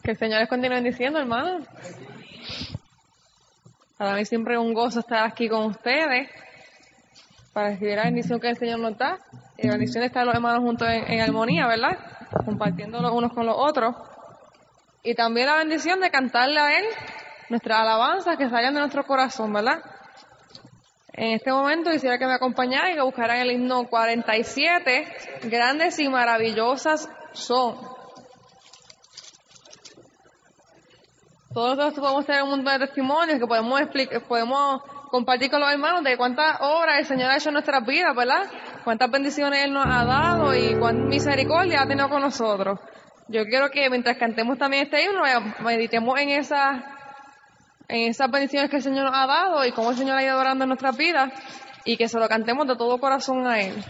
Que el Señor les continúe bendiciendo, hermano. Para mí siempre es un gozo estar aquí con ustedes para recibir la bendición que el Señor nos da y la bendición de estar los hermanos juntos en armonía, ¿verdad? Compartiendo los unos con los otros. Y también la bendición de cantarle a Él nuestras alabanzas que salgan de nuestro corazón, ¿verdad? En este momento quisiera que me acompañaran y que buscaran el himno 47, Grandes y maravillosas son. Todos nosotros podemos tener un montón de testimonios que podemos compartir con los hermanos de cuántas obras el Señor ha hecho en nuestras vidas, ¿verdad? Cuántas bendiciones Él nos ha dado y cuánta misericordia ha tenido con nosotros. Yo quiero que mientras cantemos también este himno, meditemos en esas bendiciones que el Señor nos ha dado y cómo el Señor ha ido orando en nuestras vidas y que se lo cantemos de todo corazón a Él.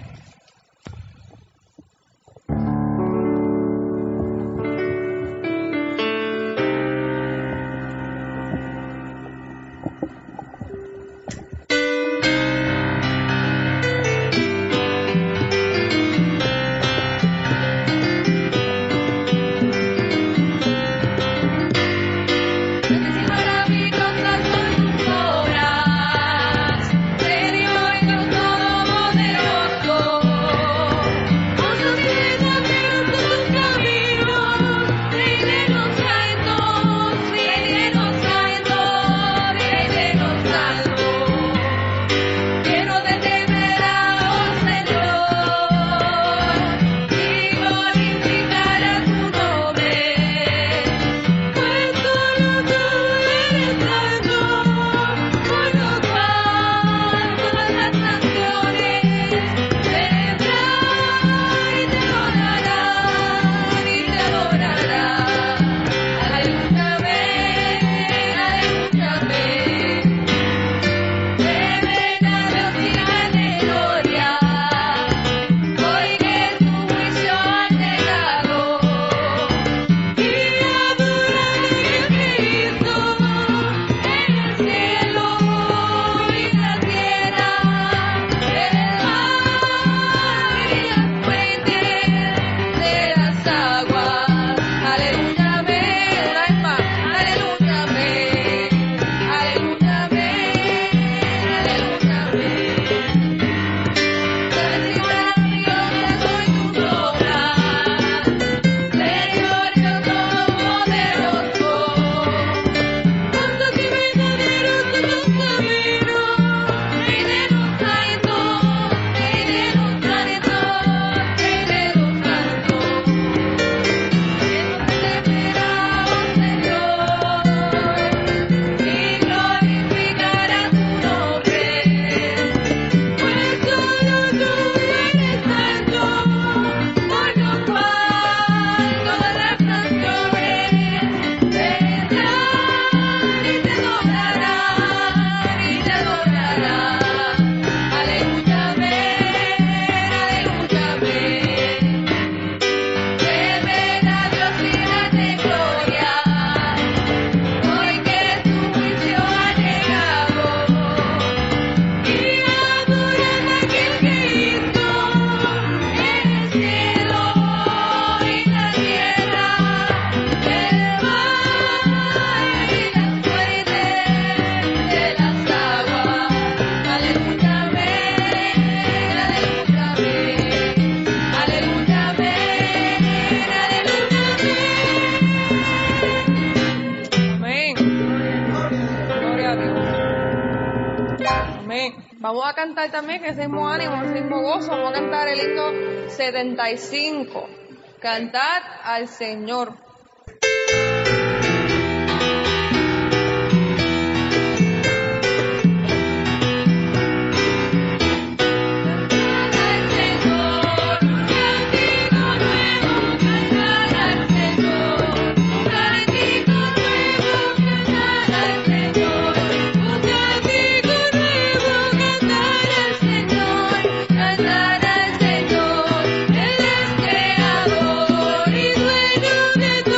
Vamos a cantar también, que ese mismo ánimo, ese mismo gozo. Vamos a cantar el himno 75. Cantad al Señor. Él es creador y dueño de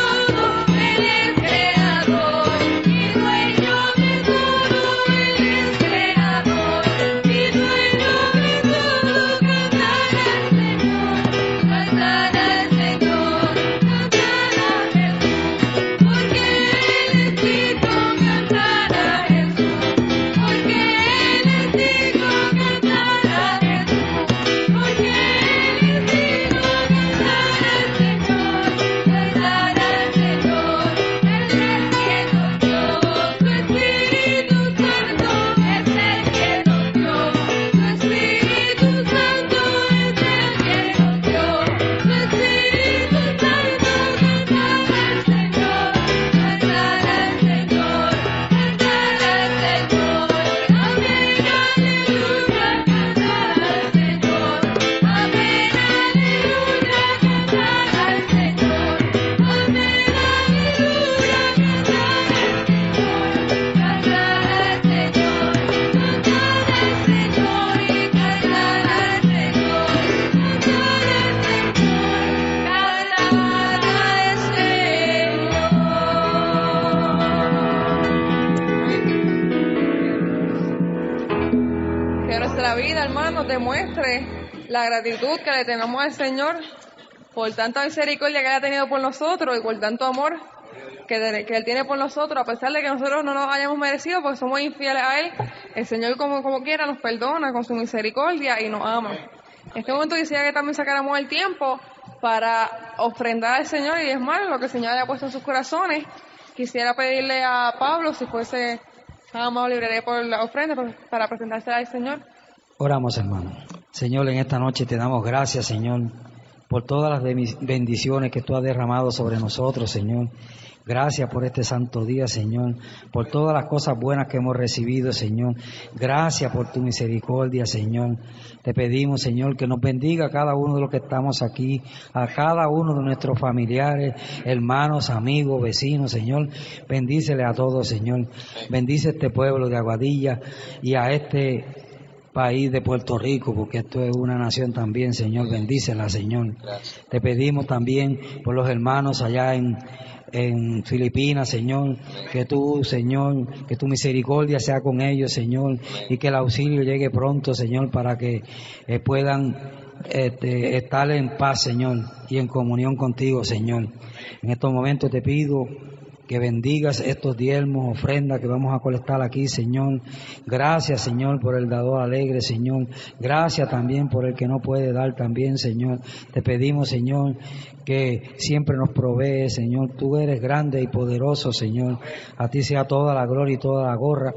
hermano, nos demuestre la gratitud que le tenemos al Señor por tanta misericordia que Él ha tenido por nosotros y por tanto amor que Él tiene por nosotros, a pesar de que nosotros no nos hayamos merecido porque somos infieles a Él. El Señor como quiera nos perdona con su misericordia y nos ama. En este momento quisiera que también sacáramos el tiempo para ofrendar al Señor y diezmar lo que el Señor haya puesto en sus corazones. Quisiera pedirle a Pablo, si fuese tan amable, libraré por la ofrenda para presentársela al Señor. Oramos, hermano. Señor, en esta noche te damos gracias, Señor, por todas las bendiciones que tú has derramado sobre nosotros, Señor. Gracias por este santo día, Señor, por todas las cosas buenas que hemos recibido, Señor. Gracias por tu misericordia, Señor. Te pedimos, Señor, que nos bendiga a cada uno de los que estamos aquí, a cada uno de nuestros familiares, hermanos, amigos, vecinos, Señor. Bendícele a todos, Señor. Bendice este pueblo de Aguadilla y a este país de Puerto Rico, porque esto es una nación también, Señor. Bendícela, Señor. Gracias. Te pedimos también por los hermanos allá en Filipinas, Señor, que tú, Señor, que tu misericordia sea con ellos, Señor, y que el auxilio llegue pronto, Señor, para que puedan estar en paz, Señor, y en comunión contigo, Señor. En estos momentos te pido que bendigas estos diezmos, ofrendas que vamos a colectar aquí, Señor. Gracias, Señor, por el dador alegre, Señor. Gracias también por el que no puede dar también, Señor. Te pedimos, Señor, que siempre nos provee, Señor. Tú eres grande y poderoso, Señor. A ti sea toda la gloria y toda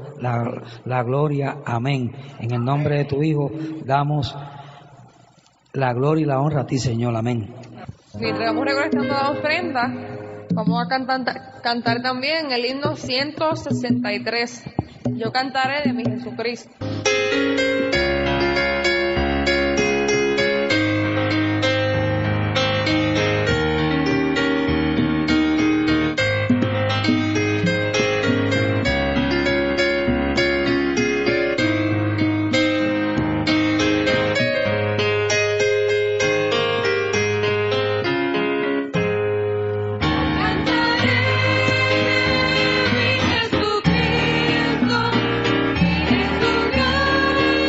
la gloria. Amén. En el nombre de tu Hijo damos la gloria y la honra a ti, Señor. Amén. Mientras vamos recolectando la ofrenda, vamos a cantar también el himno 163. Yo cantaré de mi Jesucristo. Jesucristo,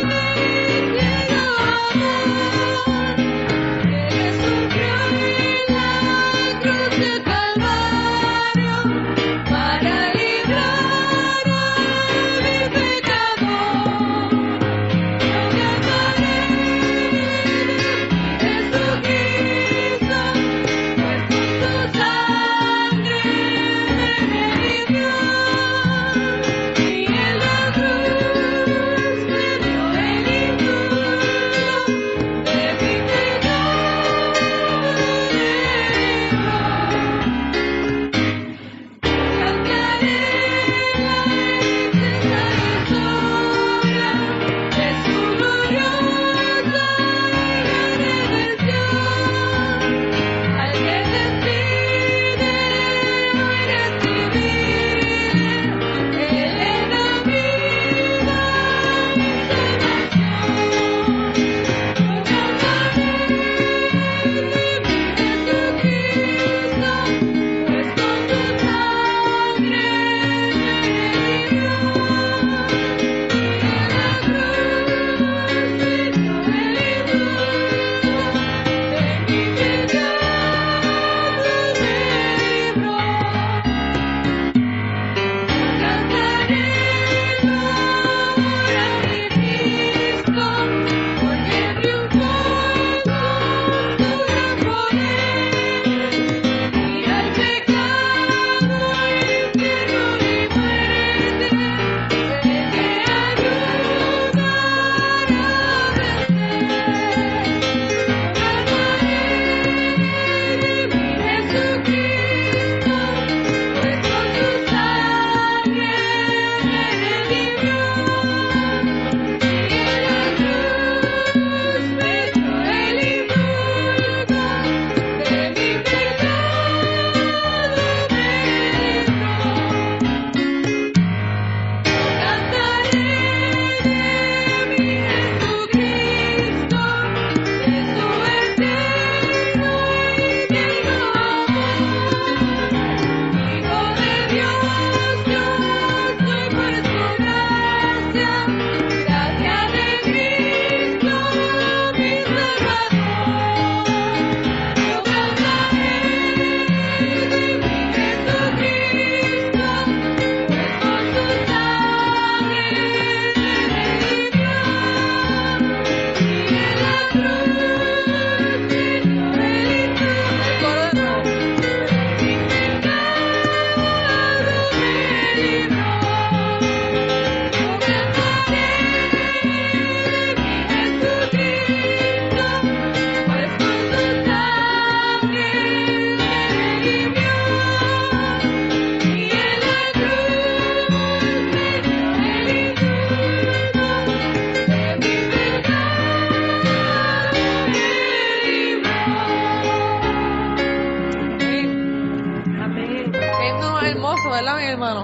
himno hermoso, ¿verdad, mi hermano?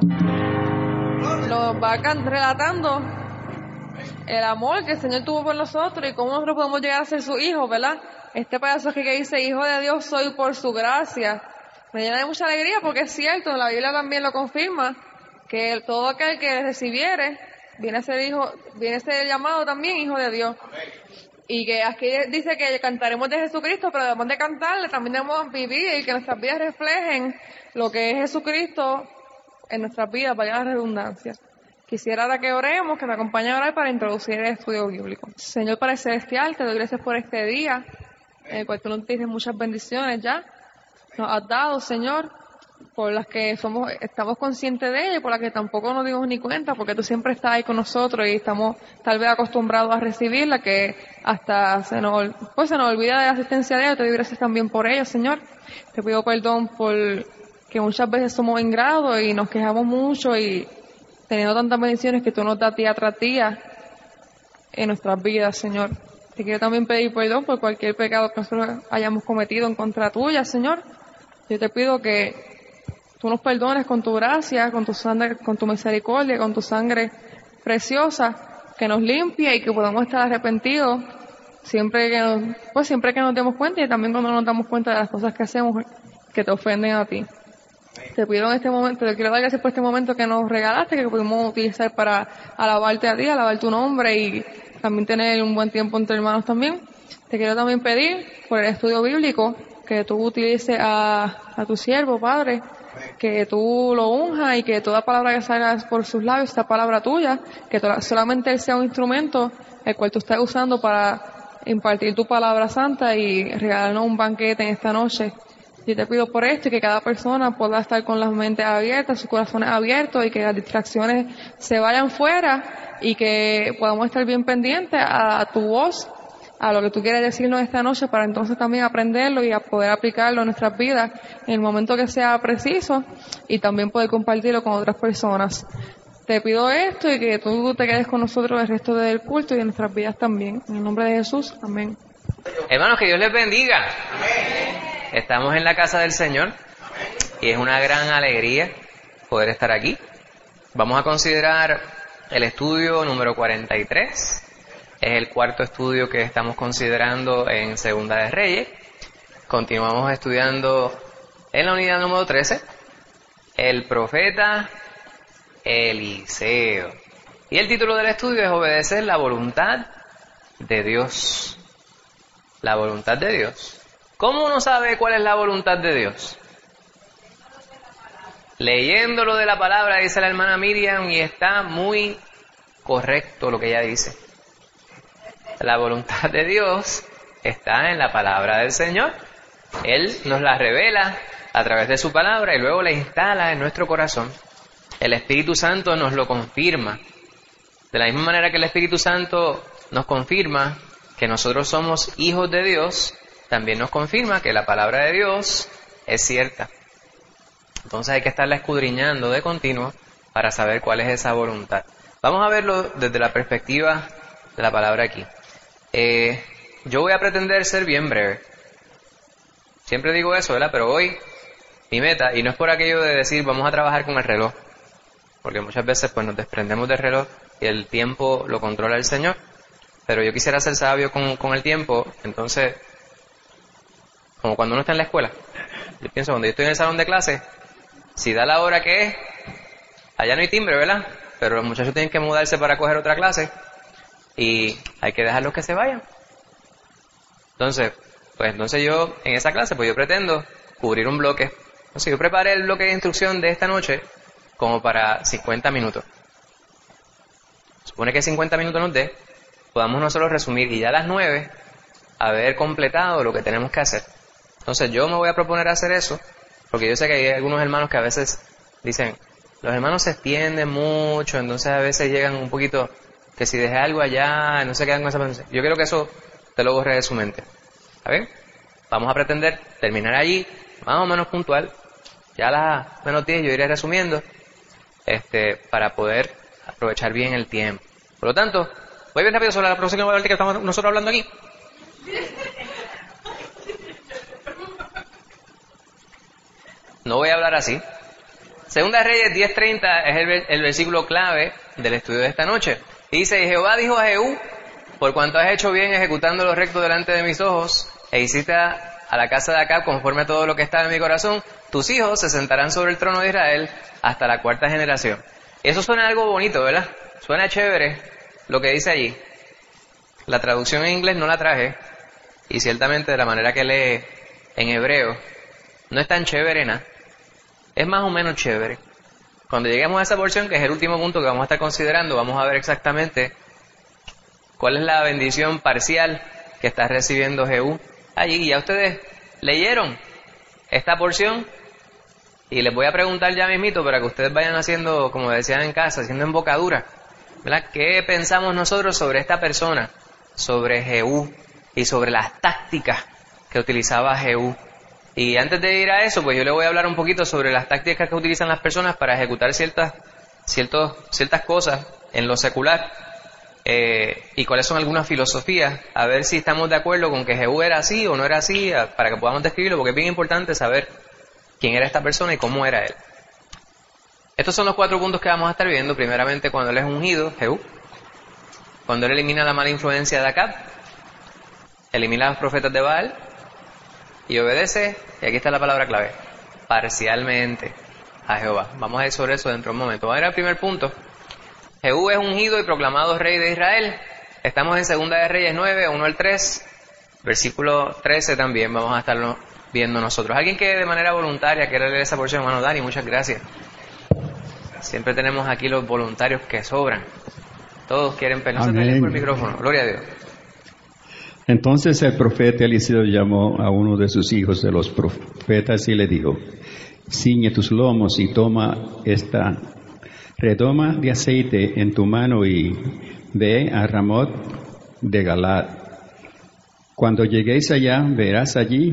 Nos va relatando el amor que el Señor tuvo por nosotros y cómo nosotros podemos llegar a ser sus hijos, ¿verdad? Este pasaje que dice, hijo de Dios soy por su gracia, me llena de mucha alegría porque es cierto, la Biblia también lo confirma, que todo aquel que recibiere viene a ser llamado también hijo de Dios. Y que aquí dice que cantaremos de Jesucristo, pero además de cantarle, también debemos vivir y que nuestras vidas reflejen lo que es Jesucristo en nuestras vidas, vaya la redundancia. Quisiera ahora que oremos, que me acompañe a orar para introducir el estudio bíblico. Señor Padre Celestial, te doy gracias por este día, en el cual tú nos tienes muchas bendiciones ya. Nos has dado, Señor, por las que estamos conscientes de ellas y por las que tampoco nos dimos ni cuenta, porque tú siempre estás ahí con nosotros y estamos tal vez acostumbrados a recibirla, que hasta se nos olvida de la asistencia de ella. Te doy gracias también por ella, Señor. Te pido perdón por que muchas veces somos ingratos y nos quejamos mucho y teniendo tantas bendiciones que tú nos das día tras día en nuestras vidas, Señor. Te quiero también pedir perdón por cualquier pecado que nosotros hayamos cometido en contra tuya, Señor. Yo te pido que tú nos perdones con tu gracia, con tu sangre, con tu misericordia, con tu sangre preciosa, que nos limpie y que podamos estar arrepentidos siempre que nos demos cuenta y también cuando nos damos cuenta de las cosas que hacemos que te ofenden a ti. Te pido en este momento, te quiero dar gracias por este momento que nos regalaste, que pudimos utilizar para alabarte a ti, alabar tu nombre y también tener un buen tiempo entre hermanos también. Te quiero también pedir por el estudio bíblico que tú utilices a tu siervo, Padre, que tú lo unjas y que toda palabra que salga por sus labios sea palabra tuya, que solamente él sea un instrumento el cual tú estás usando para impartir tu palabra santa y regalarnos un banquete en esta noche. Yo te pido por esto y que cada persona pueda estar con las mentes abiertas, sus corazones abiertos y que las distracciones se vayan fuera y que podamos estar bien pendientes a tu voz, a lo que tú quieres decirnos esta noche para entonces también aprenderlo y a poder aplicarlo en nuestras vidas en el momento que sea preciso y también poder compartirlo con otras personas. Te pido esto y que tú te quedes con nosotros el resto del culto y en nuestras vidas también. En el nombre de Jesús, amén. Hermanos, que Dios les bendiga. Estamos en la casa del Señor y es una gran alegría poder estar aquí. Vamos a considerar el estudio número 43. Es el cuarto estudio que estamos considerando en Segunda de Reyes. Continuamos estudiando en la unidad número 13, el profeta Eliseo. Y el título del estudio es Obedecer la voluntad de Dios. La voluntad de Dios. ¿Cómo uno sabe cuál es la voluntad de Dios? Leyéndolo de la palabra, dice la hermana Miriam, y está muy correcto lo que ella dice. La voluntad de Dios está en la palabra del Señor. Él nos la revela a través de su palabra y luego la instala en nuestro corazón. El Espíritu Santo nos lo confirma. De la misma manera que el Espíritu Santo nos confirma que nosotros somos hijos de Dios, también nos confirma que la palabra de Dios es cierta. Entonces hay que estarla escudriñando de continuo para saber cuál es esa voluntad. Vamos a verlo desde la perspectiva de la palabra aquí. Yo voy a pretender ser bien breve. Siempre digo eso, ¿verdad? Pero hoy mi meta, y no es por aquello de decir vamos a trabajar con el reloj, porque muchas veces pues nos desprendemos del reloj y el tiempo lo controla el Señor, pero yo quisiera ser sabio con el tiempo. Entonces, como cuando uno está en la escuela, yo pienso, cuando yo estoy en el salón de clase, si da la hora que es, allá no hay timbre, ¿verdad? Pero los muchachos tienen que mudarse para coger otra clase y hay que dejarlos que se vayan. Entonces yo en esa clase, pues yo pretendo cubrir un bloque. Entonces yo preparé el bloque de instrucción de esta noche como para 50 minutos. Supone que 50 minutos nos dé, podamos nosotros resumir y ya a las 9 haber completado lo que tenemos que hacer. Entonces yo me voy a proponer hacer eso, porque yo sé que hay algunos hermanos que a veces dicen, los hermanos se extienden mucho, entonces a veces llegan un poquito, que si dejé algo allá, no se quedan con esa pensión. Yo quiero que eso te lo borre de su mente. ¿Está bien? Vamos a pretender terminar allí, más o menos puntual. Ya a las menos 10 yo iré resumiendo, para poder aprovechar bien el tiempo. Por lo tanto, voy bien rápido sobre la próxima parte que estamos nosotros hablando aquí. No voy a hablar así, Segunda Reyes 10:30 es el versículo clave del estudio de esta noche. Y dice, y Jehová dijo a Jehú, por cuanto has hecho bien ejecutando lo recto delante de mis ojos, e hiciste a la casa de Acab conforme a todo lo que está en mi corazón, tus hijos se sentarán sobre el trono de Israel hasta la 4ª generación. Y eso suena algo bonito, ¿verdad? Suena chévere lo que dice allí. La traducción en inglés no la traje, y ciertamente de la manera que lee en hebreo, no es tan chévere nada. Es más o menos chévere. Cuando lleguemos a esa porción, que es el último punto que vamos a estar considerando, vamos a ver exactamente cuál es la bendición parcial que está recibiendo Jehú allí. Y ya ustedes leyeron esta porción, y les voy a preguntar ya mismito para que ustedes vayan haciendo, como decían en casa, haciendo embocadura, ¿verdad? ¿Qué pensamos nosotros sobre esta persona, sobre Jehú, y sobre las tácticas que utilizaba Jehú? Y antes de ir a eso, pues yo le voy a hablar un poquito sobre las tácticas que utilizan las personas para ejecutar ciertas cosas en lo secular, y cuáles son algunas filosofías, a ver si estamos de acuerdo con que Jehú era así o no era así, para que podamos describirlo, porque es bien importante saber quién era esta persona y cómo era él. Estos son los 4 puntos que vamos a estar viendo. Primeramente, cuando él es ungido, Jehú, cuando él elimina la mala influencia de Acab, elimina a los profetas de Baal, y obedece, y aquí está la palabra clave, parcialmente a Jehová. Vamos a ir sobre eso dentro de un momento. Vamos a ir al primer punto. Jehú es ungido y proclamado rey de Israel. Estamos en Segunda de Reyes 9, 1 al 3, versículo 13 también vamos a estarlo viendo nosotros. Alguien que de manera voluntaria quiera leer esa porción, hermano Dani, muchas gracias. Siempre tenemos aquí los voluntarios que sobran. Todos quieren pelear. No se peleen por el micrófono. Gloria a Dios. Entonces el profeta Eliseo llamó a uno de sus hijos de los profetas y le dijo, ciñe tus lomos y toma esta redoma de aceite en tu mano y ve a Ramot de Galad. Cuando lleguéis allá, verás allí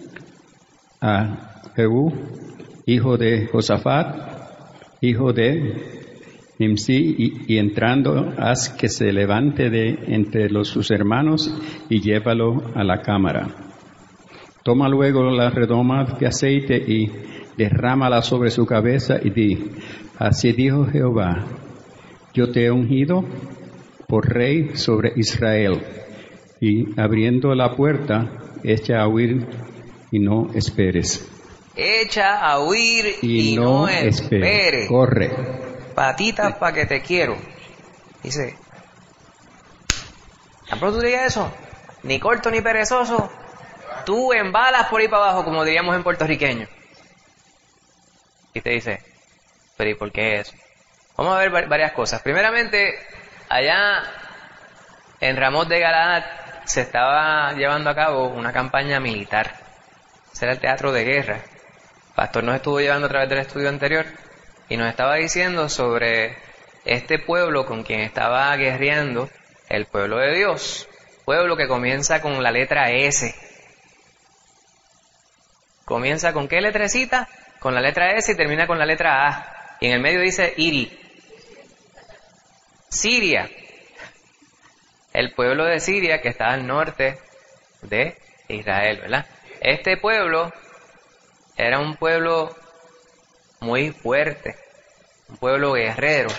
a Jehú, hijo de Josafat, hijo de Nimsi, y entrando, haz que se levante de entre sus hermanos y llévalo a la cámara. Toma luego la redoma de aceite y derrámala sobre su cabeza y di, así dijo Jehová, yo te he ungido por rey sobre Israel. Y abriendo la puerta, echa a huir y no esperes. Echa a huir y no esperes. Corre. Patitas pa' que te quiero. Dice, ¿tan pronto tú digas eso? Ni corto ni perezoso. Tú embalas por ahí para abajo, como diríamos en puertorriqueño. Y te dice, pero ¿y por qué eso? Vamos a ver varias cosas. Primeramente, allá en Ramot de Galad se estaba llevando a cabo una campaña militar. Ese era el teatro de guerra. El pastor nos estuvo llevando a través del estudio anterior y nos estaba diciendo sobre este pueblo con quien estaba guerreando, el pueblo de Dios. Pueblo que comienza con la letra S. ¿Comienza con qué letrecita? Con la letra S y termina con la letra A. Y en el medio dice Iri. Siria. El pueblo de Siria que está al norte de Israel, ¿verdad? Este pueblo era un pueblo muy fuerte, un pueblo guerrero,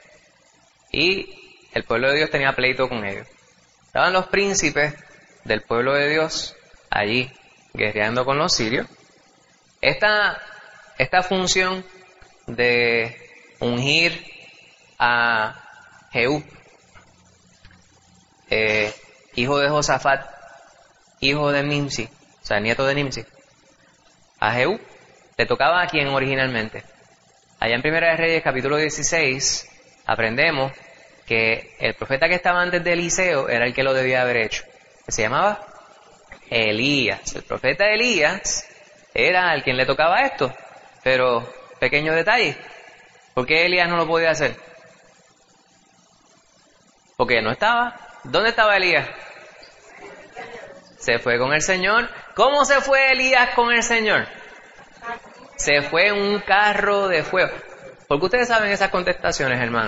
y el pueblo de Dios tenía pleito con ellos. Estaban los príncipes del pueblo de Dios allí guerreando con los sirios. Esta función de ungir a Jehú, hijo de Josafat, hijo de Nimsi, o sea, nieto de Nimsi, a Jehú le tocaba a quien originalmente. Allá en Primera de Reyes, capítulo 16, aprendemos que el profeta que estaba antes de Eliseo era el que lo debía haber hecho, que se llamaba Elías. El profeta Elías era al quien le tocaba esto, pero pequeño detalle, ¿por qué Elías no lo podía hacer? Porque no estaba. ¿Dónde estaba Elías? Se fue con el Señor. ¿Cómo se fue Elías con el Señor? Se fue en un carro de fuego. ¿Por qué ustedes saben esas contestaciones, hermano?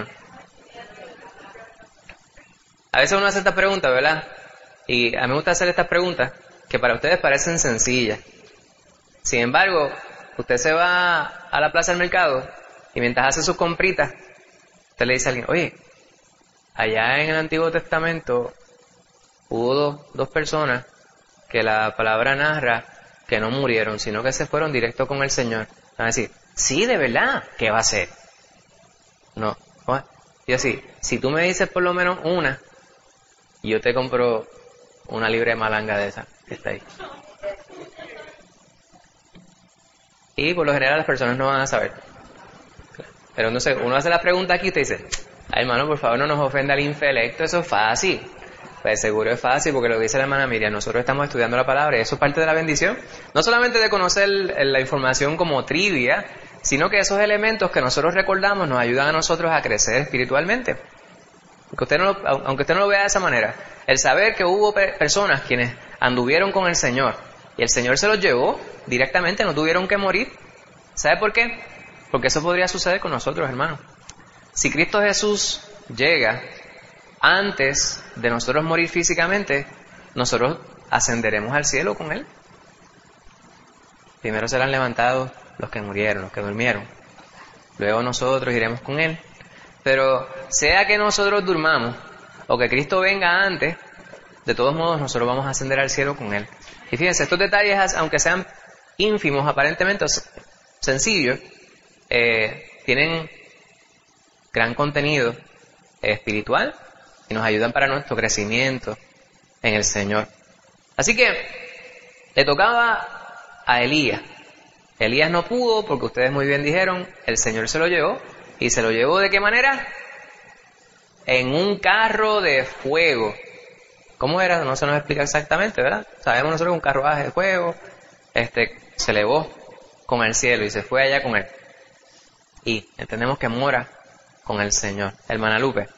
A veces uno hace estas preguntas, ¿verdad? Y a mí me gusta hacer estas preguntas que para ustedes parecen sencillas. Sin embargo, usted se va a la plaza del mercado Y mientras hace sus compritas, usted le dice a alguien, oye, allá en el Antiguo Testamento hubo dos personas que la palabra narra que no murieron, sino que se fueron directo con el Señor. Van a decir, sí, de verdad, ¿qué va a ser? No. Y así, si tú me dices por lo menos una, yo te compro una libre malanga de esa que está ahí. Y por lo general las personas no van a saber. Pero entonces uno hace la pregunta aquí y te dice, ay hermano, por favor no nos ofenda el intelecto, eso es fácil. Pues seguro es fácil porque lo que dice la hermana Miriam, nosotros estamos estudiando la palabra y eso es parte de la bendición. No solamente de conocer la información como trivia, sino que esos elementos que nosotros recordamos nos ayudan a nosotros a crecer espiritualmente. Aunque usted no lo vea de esa manera, el saber que hubo personas quienes anduvieron con el Señor y el Señor se los llevó directamente, no tuvieron que morir. ¿Sabe por qué? Porque eso podría suceder con nosotros, hermanos. Si Cristo Jesús llega antes de nosotros morir físicamente, nosotros ascenderemos al cielo con Él. Primero serán levantados los que murieron, los que durmieron. Luego nosotros iremos con Él. Pero sea que nosotros durmamos o que Cristo venga antes, de todos modos nosotros vamos a ascender al cielo con Él. Y fíjense, estos detalles, aunque sean ínfimos, aparentemente sencillos, tienen gran contenido espiritual y nos ayudan para nuestro crecimiento en el Señor. Así que le tocaba a Elías. Elías no pudo porque ustedes muy bien dijeron, el Señor se lo llevó. ¿Y se lo llevó de qué manera? En un carro de fuego. ¿Cómo era? No se nos explica exactamente, ¿verdad? Sabemos nosotros un carruaje de fuego. Se elevó con el cielo y se fue allá con Él. Y entendemos que mora con el Señor. Hermana Lupe.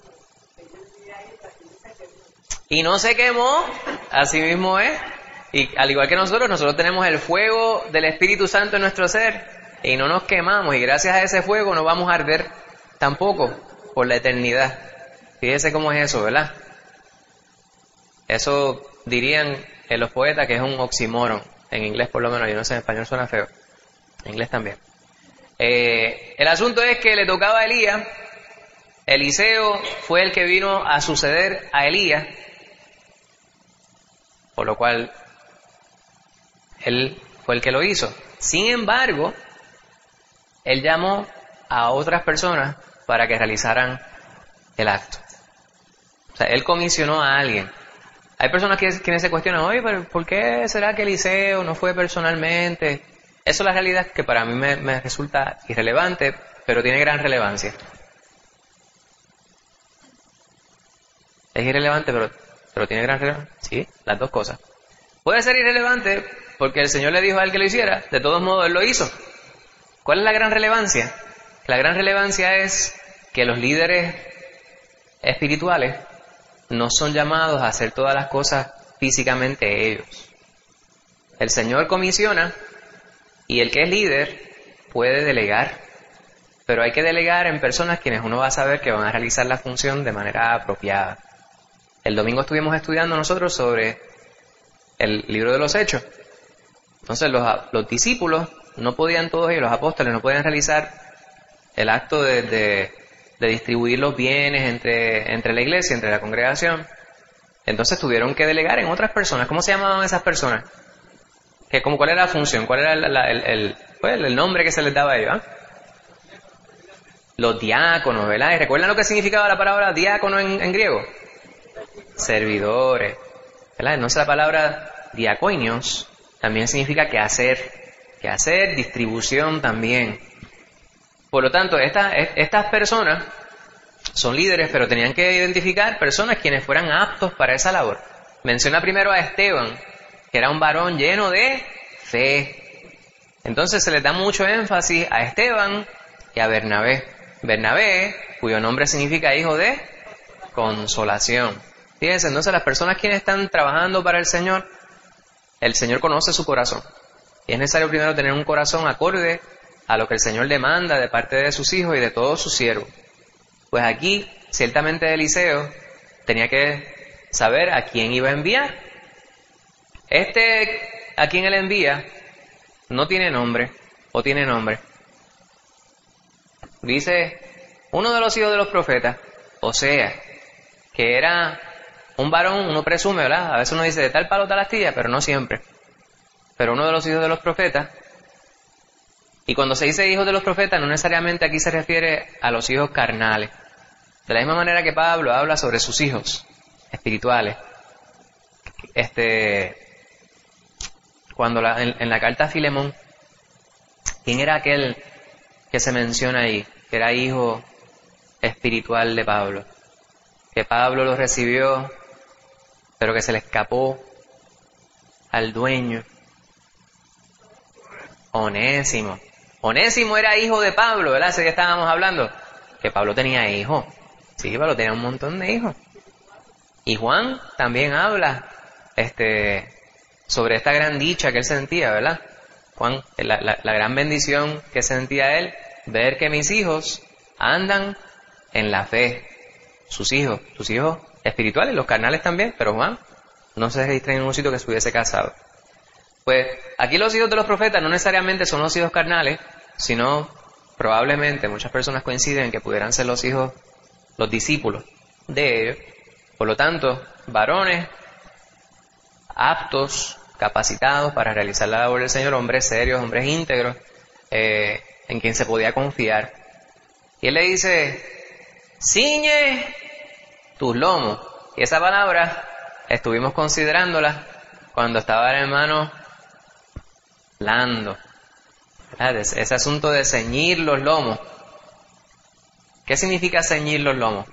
Y no se quemó, así mismo es. Y al igual que nosotros tenemos el fuego del Espíritu Santo en nuestro ser y no nos quemamos y gracias a ese fuego no vamos a arder tampoco por la eternidad. Fíjese cómo es eso, ¿verdad? Eso dirían los poetas que es un oxímoron, en inglés por lo menos, yo no sé, en español suena feo, en inglés también. El asunto es que le tocaba a Elías, Eliseo fue el que vino a suceder a Elías, por lo cual él fue el que lo hizo. Sin embargo, él llamó a otras personas para que realizaran el acto. O sea, él comisionó a alguien. Hay personas quienes se cuestionan, oye, pero ¿por qué será que Eliseo no fue personalmente? Eso es la realidad que para mí me resulta irrelevante, pero tiene gran relevancia. Es irrelevante, pero tiene gran relevancia. Sí, las dos cosas. Puede ser irrelevante porque el Señor le dijo a él que lo hiciera, de todos modos él lo hizo. ¿Cuál es la gran relevancia? La gran relevancia es que los líderes espirituales no son llamados a hacer todas las cosas físicamente ellos. El Señor comisiona y el que es líder puede delegar, pero hay que delegar en personas quienes uno va a saber que van a realizar la función de manera apropiada. El domingo estuvimos estudiando nosotros sobre el libro de los Hechos. Entonces los discípulos no podían, todos ellos, los apóstoles, no podían realizar el acto de distribuir los bienes entre la iglesia, entre la congregación. Entonces tuvieron que delegar en otras personas. ¿Cómo se llamaban esas personas? ¿Cuál era la función? ¿Cuál era el nombre que se les daba a ellos? Los diáconos, ¿verdad? ¿Y recuerdan lo que significaba la palabra diácono en griego? Servidores, ¿verdad? Entonces la palabra diacoinios también significa quehacer, distribución también. Por lo tanto, estas personas son líderes, pero tenían que identificar personas quienes fueran aptos para esa labor. Menciona primero a Esteban, que era un varón lleno de fe. Entonces se les da mucho énfasis a Esteban y a Bernabé. Bernabé, cuyo nombre significa hijo de consolación. Fíjense, entonces las personas quienes están trabajando para el Señor conoce su corazón. Y es necesario primero tener un corazón acorde a lo que el Señor demanda de parte de sus hijos y de todos sus siervos. Pues aquí, ciertamente Eliseo tenía que saber a quién iba a enviar. A quien él envía no tiene nombre, o tiene nombre. dice uno de los hijos de los profetas, Osea, que era un varón, uno presume, ¿verdad? A veces uno dice de tal palo tal astilla, pero no siempre. Pero uno de los hijos de los profetas. Y cuando se dice hijos de los profetas, no necesariamente aquí se refiere a los hijos carnales. De la misma manera que Pablo habla sobre sus hijos espirituales. Cuando en la carta a Filemón, ¿quién era aquel que se menciona ahí? Que era hijo espiritual de Pablo. Que Pablo lo recibió, pero que se le escapó al dueño. Onésimo. Onésimo era hijo de Pablo, ¿verdad? Ese que estábamos hablando. Que Pablo tenía hijos. Sí, Pablo tenía un montón de hijos. Y Juan también habla sobre esta gran dicha que él sentía, ¿verdad? Juan, la gran bendición que sentía él, ver que mis hijos andan en la fe. Sus hijos espirituales, los carnales también, pero Juan no se registra en ningún sitio que estuviese casado. Pues aquí los hijos de los profetas no necesariamente son los hijos carnales, sino probablemente muchas personas coinciden en que pudieran ser los hijos, los discípulos de ellos. Por lo tanto, varones aptos, capacitados para realizar la labor del Señor, hombres serios, hombres íntegros, en quien se podía confiar. Y él le dice, ciñe tus lomos. Y esa palabra estuvimos considerándola cuando estaba el hermano Lando. Ese asunto de ceñir los lomos. ¿Qué significa ceñir los lomos?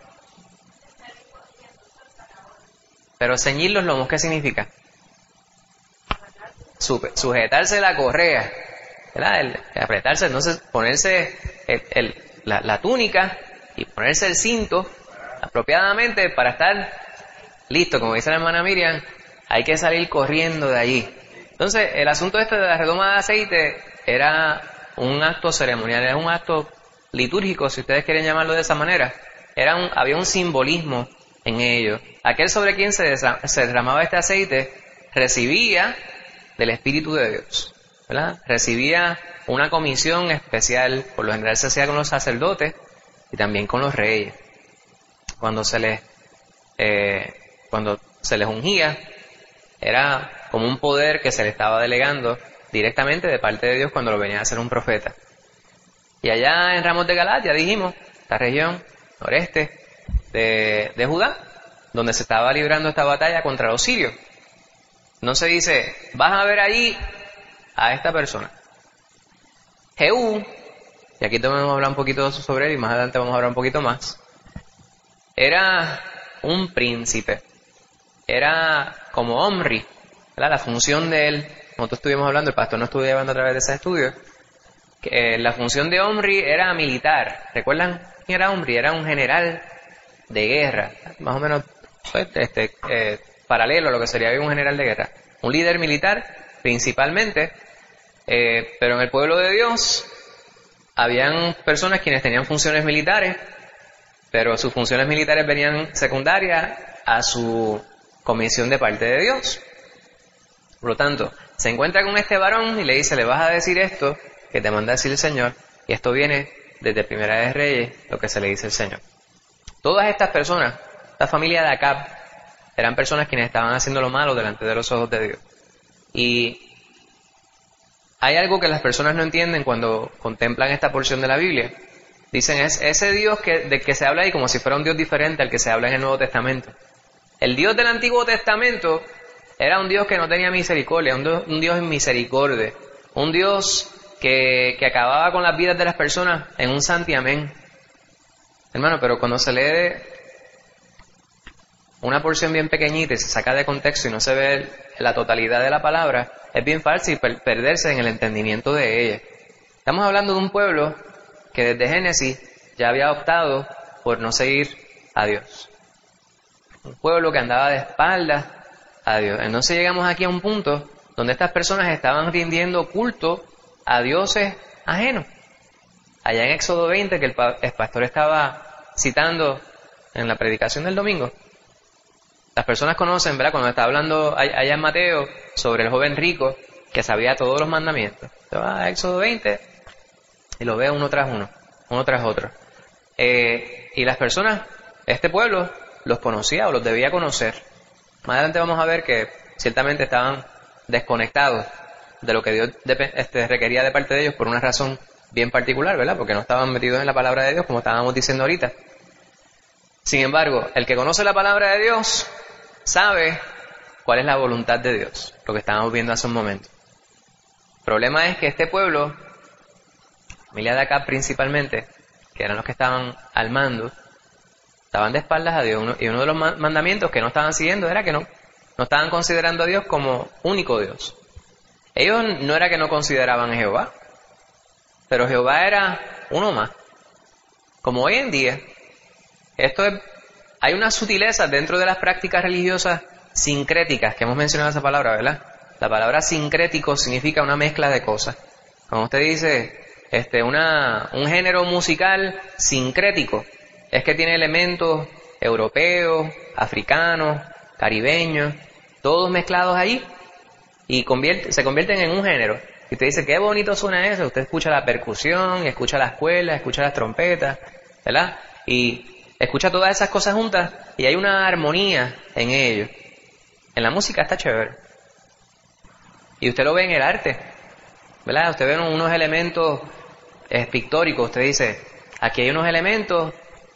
Pero ceñir los lomos, ¿qué significa? Sujetarse la correa, ¿verdad? Apretarse, entonces ponerse la túnica y ponerse el cinto apropiadamente para estar listo. Como dice la hermana Miriam, hay que salir corriendo de allí. Entonces, el asunto de la redoma de aceite era un acto ceremonial, era un acto litúrgico, si ustedes quieren llamarlo de esa manera. Había un simbolismo en ello. Aquel sobre quien se derramaba este aceite recibía del Espíritu de Dios, ¿verdad? Recibía una comisión especial, por lo general se hacía con los sacerdotes y también con los reyes. Cuando se les ungía, era como un poder que se le estaba delegando directamente de parte de Dios cuando lo venía a hacer un profeta. Y allá en Ramos de Galaad, ya dijimos, esta región noreste de Judá, donde se estaba librando esta batalla contra los sirios. No se dice, vas a ver allí a esta persona. Jehú, y aquí también vamos a hablar un poquito sobre él y más adelante vamos a hablar un poquito más, era un príncipe, era como Omri, ¿verdad? La función de él, nosotros estuvimos hablando, el pastor nos estuvo llevando a través de ese estudio, que la función de Omri era militar. ¿Recuerdan quién era Omri? Era un general de guerra, más o menos paralelo a lo que sería un general de guerra, un líder militar principalmente, pero en el pueblo de Dios habían personas quienes tenían funciones militares, pero sus funciones militares venían secundarias a su comisión de parte de Dios. Por lo tanto, se encuentra con este varón y le dice, le vas a decir esto que te manda a decir el Señor, y esto viene desde Primera de Reyes, lo que se le dice el Señor. Todas estas personas, esta familia de Acab, eran personas quienes estaban haciendo lo malo delante de los ojos de Dios. Y hay algo que las personas no entienden cuando contemplan esta porción de la Biblia. Dicen, es ese Dios del que se habla ahí como si fuera un Dios diferente al que se habla en el Nuevo Testamento. El Dios del Antiguo Testamento era un Dios que no tenía misericordia, un Dios inmisericordia, un Dios que acababa con las vidas de las personas en un santiamén. Hermano, pero cuando se lee una porción bien pequeñita y se saca de contexto y no se ve la totalidad de la palabra, es bien fácil perderse en el entendimiento de ella. Estamos hablando de un pueblo que desde Génesis ya había optado por no seguir a Dios. Un pueblo que andaba de espaldas a Dios. Entonces llegamos aquí a un punto donde estas personas estaban rindiendo culto a dioses ajenos. Allá en Éxodo 20, que el pastor estaba citando en la predicación del domingo. Las personas conocen, ¿verdad? Cuando está hablando allá en Mateo sobre el joven rico que sabía todos los mandamientos. Se va a Éxodo 20 y lo ve uno tras uno. uno tras otro. Y las personas, este pueblo, los conocía o los debía conocer. Más adelante vamos a ver que ciertamente estaban desconectados de lo que Dios requería de parte de ellos por una razón bien particular, ¿verdad? Porque no estaban metidos en la palabra de Dios, como estábamos diciendo ahorita. Sin embargo, el que conoce la palabra de Dios sabe cuál es la voluntad de Dios, lo que estábamos viendo hace un momento. El problema es que este pueblo, familia de acá principalmente, que eran los que estaban al mando, estaban de espaldas a Dios, y uno de los mandamientos que no estaban siguiendo era que no estaban considerando a Dios como único Dios. Ellos no era que no consideraban a Jehová, pero Jehová era uno más. Como hoy en día, hay unas sutilezas dentro de las prácticas religiosas sincréticas, que hemos mencionado esa palabra, ¿verdad? La palabra sincrético significa una mezcla de cosas. Cuando usted dice un género musical sincrético, es que tiene elementos europeos, africanos, caribeños, todos mezclados ahí, y se convierten en un género. Y usted dice, qué bonito suena eso. Usted escucha la percusión, escucha las cuerdas, escucha las trompetas, ¿verdad? Y escucha todas esas cosas juntas y hay una armonía en ello. En la música está chévere. Y usted lo ve en el arte, ¿verdad? Usted ve unos elementos pictóricos. Usted dice, aquí hay unos elementos,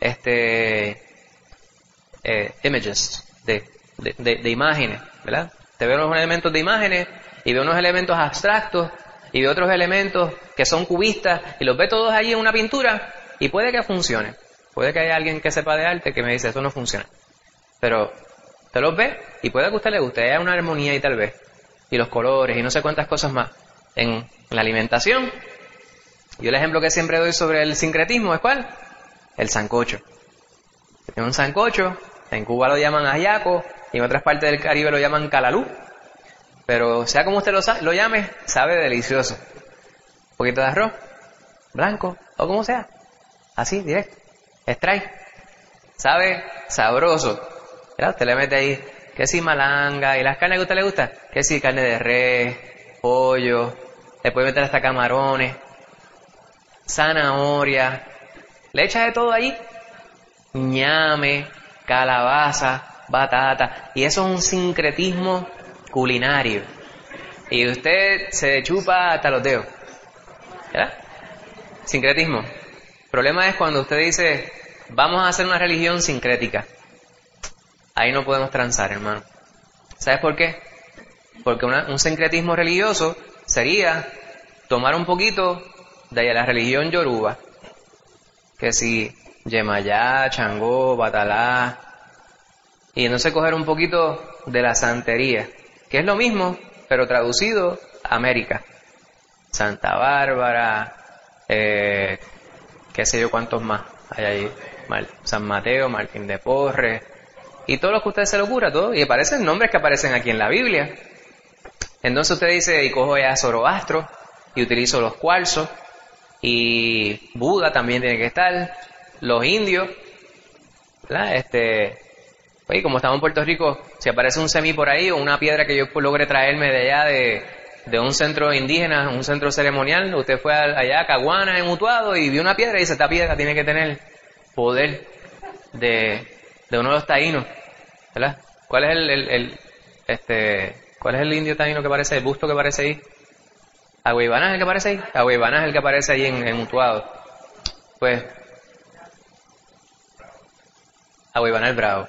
images, de imágenes, ¿verdad? Usted ve unos elementos de imágenes y ve unos elementos abstractos y ve otros elementos que son cubistas y los ve todos allí en una pintura y puede que funcione. Puede que haya alguien que sepa de arte que me dice, eso no funciona. Pero usted los ve y puede que a usted le guste, haya una armonía y tal vez. Y los colores y no sé cuántas cosas más. En la alimentación, yo el ejemplo que siempre doy sobre el sincretismo es ¿cuál? El sancocho. En un sancocho, en Cuba lo llaman ajiaco y en otras partes del Caribe lo llaman calalú. Pero sea como usted lo llame, sabe delicioso. Un poquito de arroz, blanco, o como sea. Así, directo. Extrae. Sabe sabroso. ¿Verdad? Usted le mete ahí, que si malanga, y las carnes que a usted le gusta, que si carne de res, pollo, le puede meter hasta camarones, zanahoria, le echa de todo ahí, ñame, calabaza, batata, y eso es un sincretismo culinario. Y usted se chupa hasta los dedos. ¿Verdad? Sincretismo. El problema es cuando usted dice, vamos a hacer una religión sincrética. Ahí no podemos transar, hermano. ¿Sabes por qué? Porque un sincretismo religioso sería tomar un poquito de la religión yoruba. Que si Yemayá, Changó, Batalá. Y entonces coger un poquito de la santería. Que es lo mismo, pero traducido a América. Santa Bárbara, qué sé yo cuántos más hay ahí. San Mateo, Martín de Porres, y todo lo que a usted se le ocurra, todo, y aparecen nombres que aparecen aquí en la Biblia. Entonces usted dice, y cojo ya Zoroastro, y utilizo los cuarzos, y Buda también tiene que estar, los indios, ¿verdad? Oye, como estamos en Puerto Rico, si aparece un semí por ahí, o una piedra que yo logre traerme de allá de un centro indígena, un centro ceremonial, usted fue allá a Caguana, en Utuado, y vio una piedra y dice, esta piedra tiene que tener poder de uno de los taínos, ¿verdad? ¿Cuál es cuál es el indio taíno que aparece, el busto que aparece ahí? ¿Agüeybaná es el que aparece ahí? Agüeybaná es el que aparece ahí en Utuado. Pues, Agüeybaná el Bravo.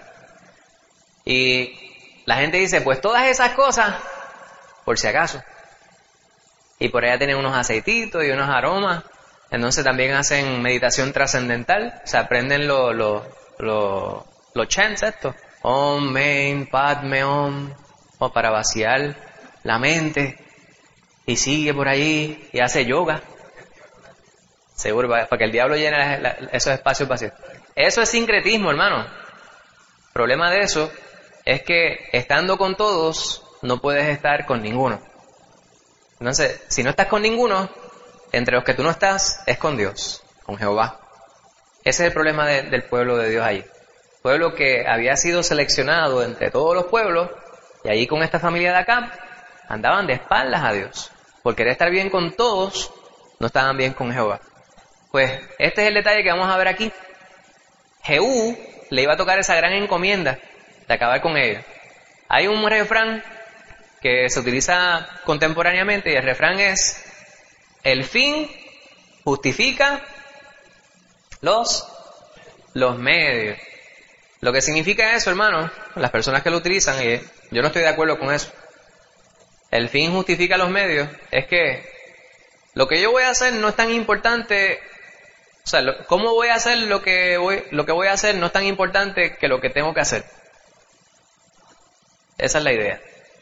Y la gente dice, pues todas esas cosas, por si acaso. Y por allá tienen unos aceititos y unos aromas. Entonces también hacen meditación trascendental. Se aprenden los chants estos. Om, Main, Padme, Om. O para vaciar la mente. Y sigue por ahí y hace yoga. Seguro, para que el diablo llene esos espacios vacíos. Eso es sincretismo, hermano. El problema de eso es que estando con todos, no puedes estar con ninguno. Entonces, si no estás con ninguno, entre los que tú no estás, es con Dios, con Jehová. Ese es el problema del pueblo de Dios ahí. Pueblo que había sido seleccionado entre todos los pueblos, y allí con esta familia de acá, andaban de espaldas a Dios. Por querer estar bien con todos, no estaban bien con Jehová. Pues este es el detalle que vamos a ver aquí. Jehú le iba a tocar esa gran encomienda de acabar con ellos. Hay un refrán que se utiliza contemporáneamente y el refrán es: el fin justifica los medios. Lo que significa eso, hermano, las personas que lo utilizan, y yo no estoy de acuerdo con eso. El fin justifica los medios, es que lo que yo voy a hacer no es tan importante, o sea, cómo voy a hacer lo que voy a hacer no es tan importante que lo que tengo que hacer. Esa es la idea.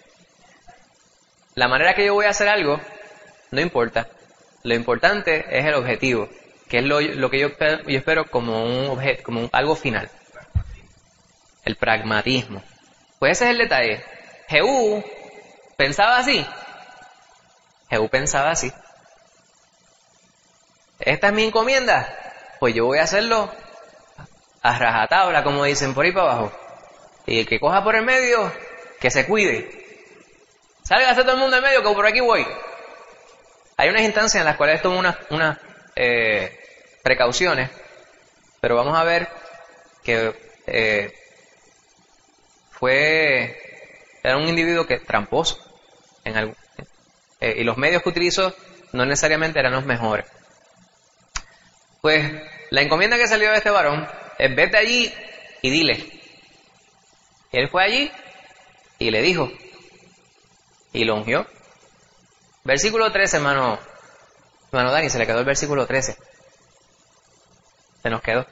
La manera que yo voy a hacer algo no importa. Lo importante es el objetivo, que es lo que yo espero como algo final. El pragmatismo. Pues ese es el detalle. Jehú pensaba así. Jehú pensaba así. Esta es mi encomienda. Pues yo voy a hacerlo a rajatabla, como dicen, por ahí para abajo. Y el que coja por el medio, que se cuide. Sálgase todo el mundo en medio, que por aquí voy. Hay unas instancias en las cuales tomo unas precauciones, pero vamos a ver que era un individuo tramposo en algo, y los medios que utilizó no necesariamente eran los mejores. Pues la encomienda que salió de este varón es: vete allí y dile. Y él fue allí y le dijo, y lo ungió. Versículo 13, hermano Dani, se le quedó el versículo 13. Se nos quedó.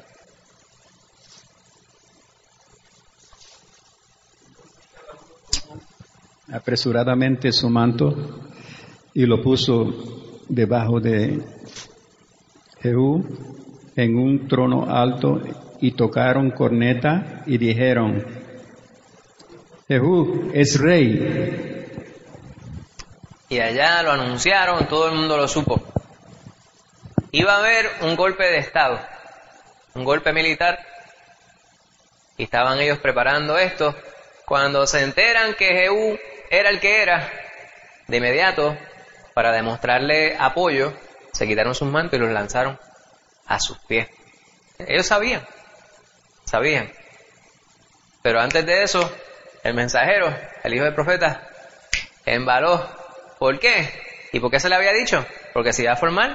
Apresuradamente su manto y lo puso debajo de Jehú en un trono alto y tocaron corneta y dijeron: Jehú es rey. Y allá lo anunciaron, todo el mundo lo supo. Iba a haber un golpe de estado, un golpe militar, y estaban ellos preparando esto. Cuando se enteran que Jehú era el que era, de inmediato, para demostrarle apoyo, se quitaron sus mantos y los lanzaron a sus pies. Ellos sabían. Pero antes de eso, el mensajero, el hijo del profeta, embaló. ¿Por qué? ¿Y por qué se le había dicho? Porque se iba a formar.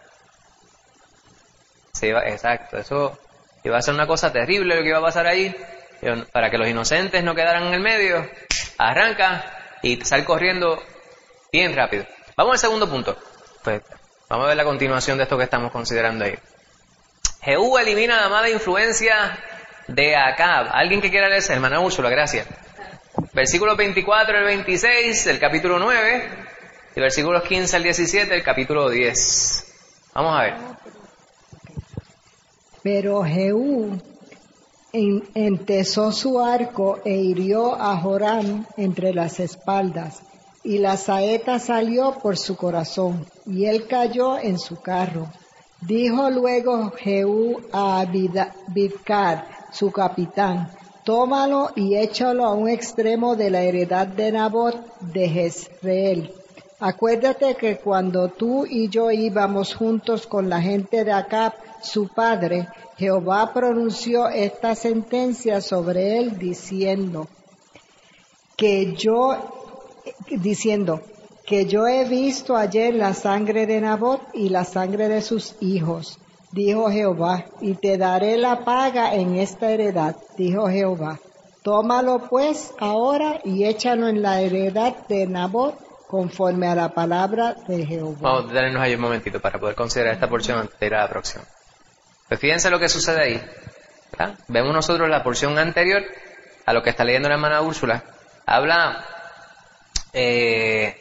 Exacto, eso iba a ser una cosa terrible lo que iba a pasar allí. Para que los inocentes no quedaran en el medio, arranca y sale corriendo bien rápido. Vamos al segundo punto. Pues vamos a ver la continuación de esto que estamos considerando ahí. Jehú elimina la mala influencia de Acab. ¿Alguien que quiera leer? Hermana Úrsula, gracias. Versículos 24 al 26 del capítulo 9 y versículos 15 al 17 del capítulo 10. Vamos a ver. Pero Jehú entesó su arco e hirió a Joram entre las espaldas, y la saeta salió por su corazón, y él cayó en su carro. Dijo luego Jehú a Bidkar, su capitán: tómalo y échalo a un extremo de la heredad de Nabot de Jezreel. Acuérdate que cuando tú y yo íbamos juntos con la gente de Acab, su padre, Jehová pronunció esta sentencia sobre él diciendo que yo he visto ayer la sangre de Nabot y la sangre de sus hijos, dijo Jehová, y te daré la paga en esta heredad, dijo Jehová. Tómalo pues ahora y échalo en la heredad de Nabot conforme a la palabra de Jehová. Vamos a detenernos ahí un momentito para poder considerar esta porción antes de ir a la próxima. Pues fíjense lo que sucede ahí, ¿verdad? Vemos nosotros la porción anterior a lo que está leyendo la hermana Úrsula. Habla en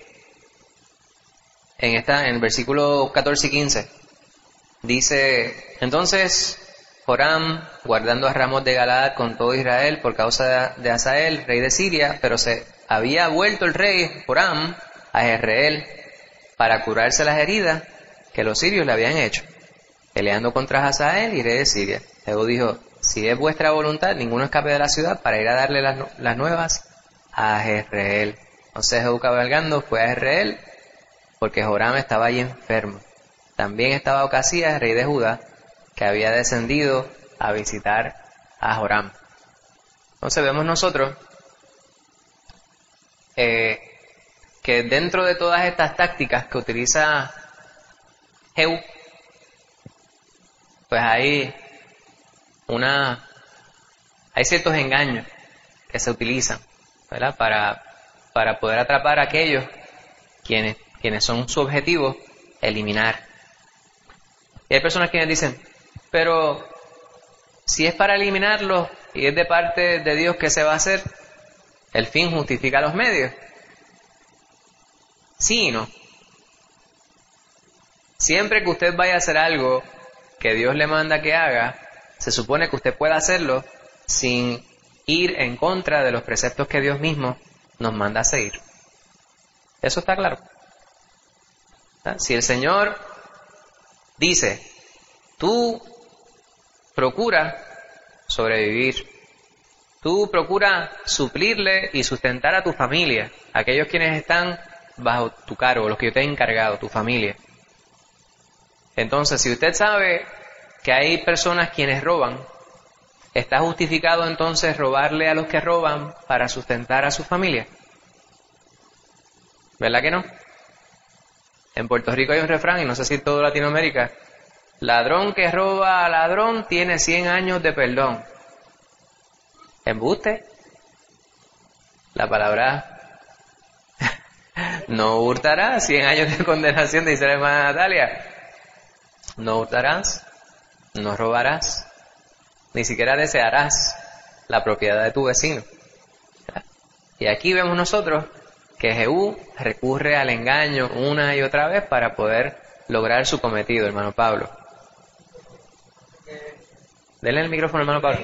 el versículo 14 y 15. Dice: entonces Joram, guardando a Ramot de Galaad con todo Israel por causa de Hazael, rey de Siria, pero se había vuelto el rey Joram a Jezreel para curarse las heridas que los sirios le habían hecho, peleando contra Hazael y rey de Siria. Jehú dijo: si es vuestra voluntad, ninguno escape de la ciudad para ir a darle las nuevas a Jezreel. Entonces Jehú, cabalgando, fue a Jezreel porque Joram estaba allí enfermo. también estaba Ocasías, rey de Judá, que había descendido a visitar a Joram. Entonces vemos nosotros que dentro de todas estas tácticas que utiliza Jehú, pues hay ciertos engaños que se utilizan, ¿verdad? Para poder atrapar a aquellos quienes son su objetivo eliminar. Y hay personas quienes dicen, pero si es para eliminarlos y es de parte de Dios que se va a hacer, el fin justifica los medios. Sí y no. Siempre que usted vaya a hacer algo que Dios le manda que haga, se supone que usted pueda hacerlo sin ir en contra de los preceptos que Dios mismo nos manda a seguir. Eso está claro. Si el Señor dice, tú procura sobrevivir, tú procura suplirle y sustentar a tu familia, aquellos quienes están bajo tu cargo, los que yo te he encargado, tu familia. Entonces, si usted sabe que hay personas quienes roban, ¿está justificado entonces robarle a los que roban para sustentar a su familia? ¿Verdad que no? En Puerto Rico hay un refrán, y no sé si en toda Latinoamérica, ladrón que roba a ladrón tiene 100 años de perdón. ¿Embuste? La palabra no hurtarás, 100 años de condenación, dice la hermana Natalia. No hurtarás, no robarás, ni siquiera desearás la propiedad de tu vecino. Y aquí vemos nosotros que Jehú recurre al engaño una y otra vez para poder lograr su cometido, hermano Pablo. Denle el micrófono, hermano Pablo.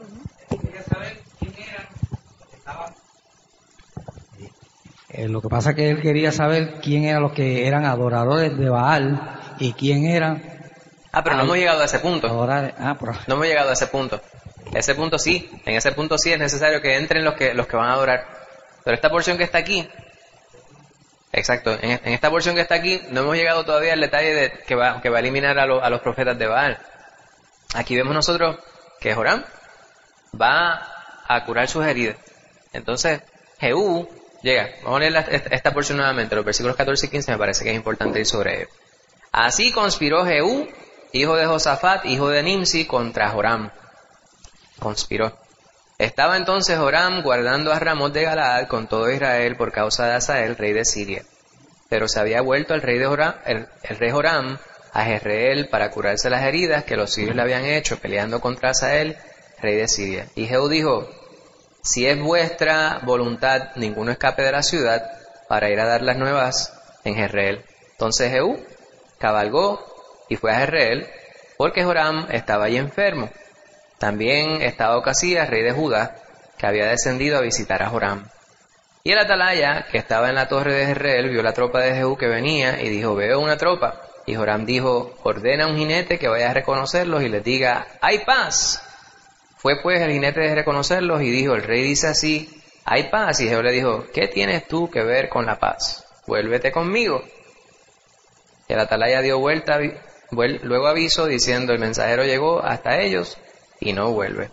Lo que pasa es que él quería saber quién eran los que eran adoradores de Baal y quién eran... pero no hemos llegado a ese punto. No hemos llegado a ese punto. Ese punto sí, en ese punto sí es necesario que entren los que van a adorar. Pero esta porción que está aquí, exacto, en esta porción que está aquí, no hemos llegado todavía al detalle de que va a eliminar a los profetas de Baal. Aquí vemos nosotros que Joram va a curar sus heridas. Entonces, Jehú llega. Vamos a leer esta porción nuevamente, los versículos 14 y 15 me parece que es importante ir sobre ellos. Así conspiró Jehú, hijo de Josafat, hijo de Nimsi, contra Joram. Conspiró. Estaba entonces Joram guardando a Ramot de Galaad con todo Israel por causa de Hazael, rey de Siria. Pero se había vuelto el rey Joram a Jezreel para curarse las heridas que los sirios le habían hecho peleando contra Hazael, rey de Siria. Y Jehú dijo, si es vuestra voluntad, ninguno escape de la ciudad para ir a dar las nuevas en Jezreel. Entonces Jehú cabalgó y fue a Jezreel porque Joram estaba allí enfermo. También estaba Ocasías, rey de Judá, que había descendido a visitar a Joram. Y el atalaya, que estaba en la torre de Jezreel, vio la tropa de Jehú que venía y dijo, veo una tropa. Y Joram dijo, ordena a un jinete que vaya a reconocerlos y les diga, ¡hay paz! Fue pues el jinete de reconocerlos y dijo, el rey dice así, ¡hay paz! Y Jehú le dijo, ¿qué tienes tú que ver con la paz? Vuélvete conmigo. Y el atalaya dio vuelta, luego aviso diciendo, el mensajero llegó hasta ellos y no vuelve.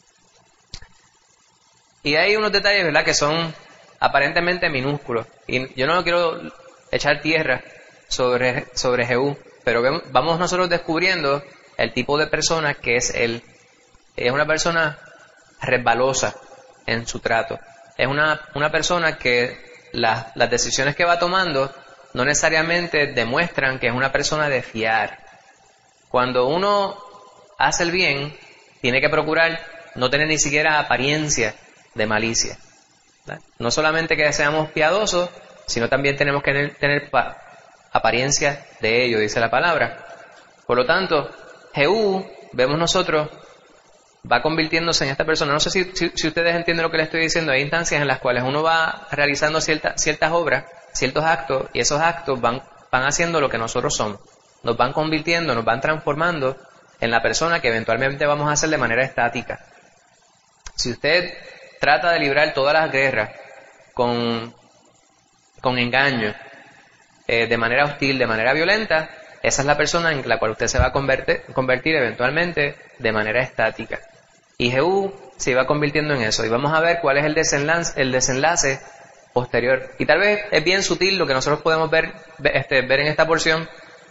Y hay unos detalles, ¿verdad?, que son aparentemente minúsculos. Y yo no quiero echar tierra sobre Jehú, pero vamos nosotros descubriendo el tipo de persona que es él. Es una persona resbalosa en su trato. Es una persona que las decisiones que va tomando no necesariamente demuestran que es una persona de fiar. Cuando uno hace el bien, tiene que procurar no tener ni siquiera apariencia de malicia. No solamente que seamos piadosos, sino también tenemos que tener apariencia de ello, dice la palabra. Por lo tanto, Jehú, vemos nosotros, va convirtiéndose en esta persona. No sé si ustedes entienden lo que les estoy diciendo. Hay instancias en las cuales uno va realizando ciertas obras, ciertos actos, y esos actos van haciendo lo que nosotros somos. Nos van convirtiendo, nos van transformando en la persona que eventualmente vamos a hacer de manera estática. Si usted trata de librar todas las guerras con engaño, de manera hostil, de manera violenta, esa es la persona en la cual usted se va a convertir eventualmente de manera estática. Y Jehú se iba convirtiendo en eso. Y vamos a ver cuál es el desenlace posterior. Y tal vez es bien sutil lo que nosotros podemos ver en esta porción.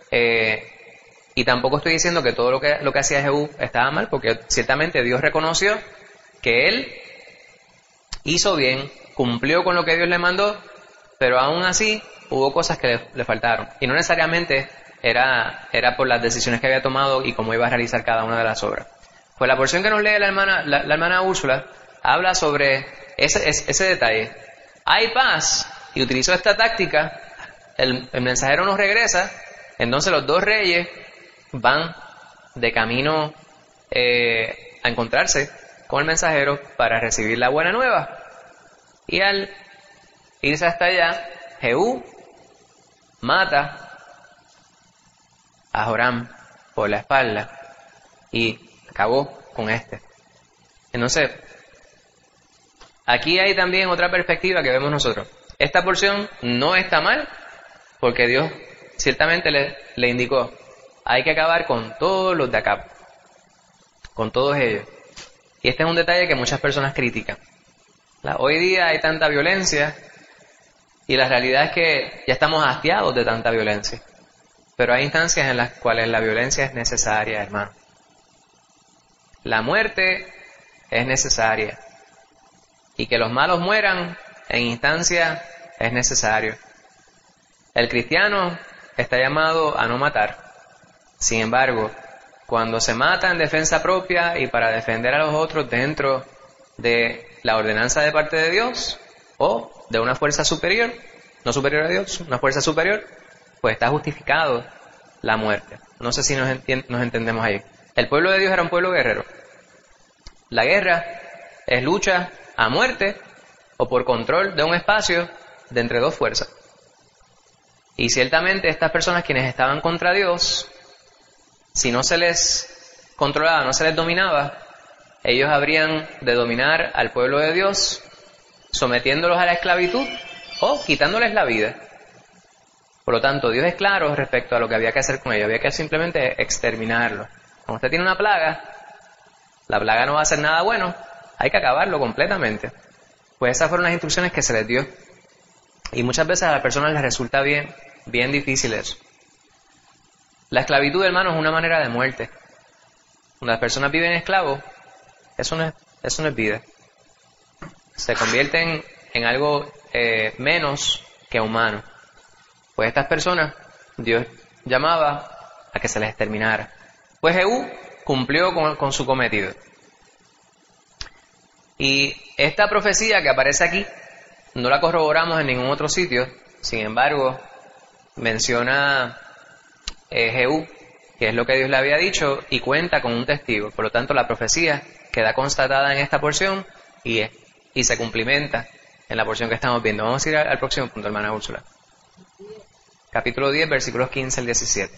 Y tampoco estoy diciendo que todo lo que hacía Jehú estaba mal, porque ciertamente Dios reconoció que él hizo bien, cumplió con lo que Dios le mandó, pero aún así hubo cosas que le faltaron. Y no necesariamente era por las decisiones que había tomado y cómo iba a realizar cada una de las obras. Pues la porción que nos lee la hermana Úrsula habla sobre ese detalle. Hay paz, y utilizó esta táctica, el mensajero nos regresa, entonces los dos reyes van de camino a encontrarse con el mensajero para recibir la buena nueva. Y al irse hasta allá, Jehú mata a Joram por la espalda y acabó con este. Entonces, aquí hay también otra perspectiva que vemos nosotros. Esta porción no está mal, porque Dios ciertamente le indicó: hay que acabar con todos los de acá, con todos ellos. Y este es un detalle que muchas personas critican. Hoy día hay tanta violencia y la realidad es que ya estamos hastiados de tanta violencia. Pero hay instancias en las cuales la violencia es necesaria, hermano. La muerte es necesaria. Y que los malos mueran en instancia es necesario. El cristiano está llamado a no matar. Sin embargo, cuando se mata en defensa propia y para defender a los otros dentro de la ordenanza de parte de Dios o de una fuerza superior, no superior a Dios, una fuerza superior, pues está justificado la muerte. No sé si nos entendemos ahí. El pueblo de Dios era un pueblo guerrero. La guerra es lucha a muerte o por control de un espacio de entre dos fuerzas. Y ciertamente estas personas quienes estaban contra Dios, si no se les controlaba, no se les dominaba, ellos habrían de dominar al pueblo de Dios, sometiéndolos a la esclavitud o quitándoles la vida. Por lo tanto, Dios es claro respecto a lo que había que hacer con ellos. Había que simplemente exterminarlos. Cuando usted tiene una plaga, la plaga no va a hacer nada bueno, hay que acabarlo completamente. Pues esas fueron las instrucciones que se les dio. Y muchas veces a las personas les resulta bien difícil eso. La esclavitud, hermanos, es una manera de muerte. Cuando las personas viven esclavos, eso no es vida. Se convierten en algo menos que humano. Pues estas personas, Dios llamaba a que se les exterminara. Pues Jehú cumplió con su cometido. Y esta profecía que aparece aquí, no la corroboramos en ningún otro sitio. Sin embargo, menciona Jehú, que es lo que Dios le había dicho, y cuenta con un testigo. Por lo tanto, la profecía queda constatada en esta porción y se cumplimenta en la porción que estamos viendo. Vamos a ir al próximo punto, hermana Úrsula. Capítulo 10, versículos 15 al 17.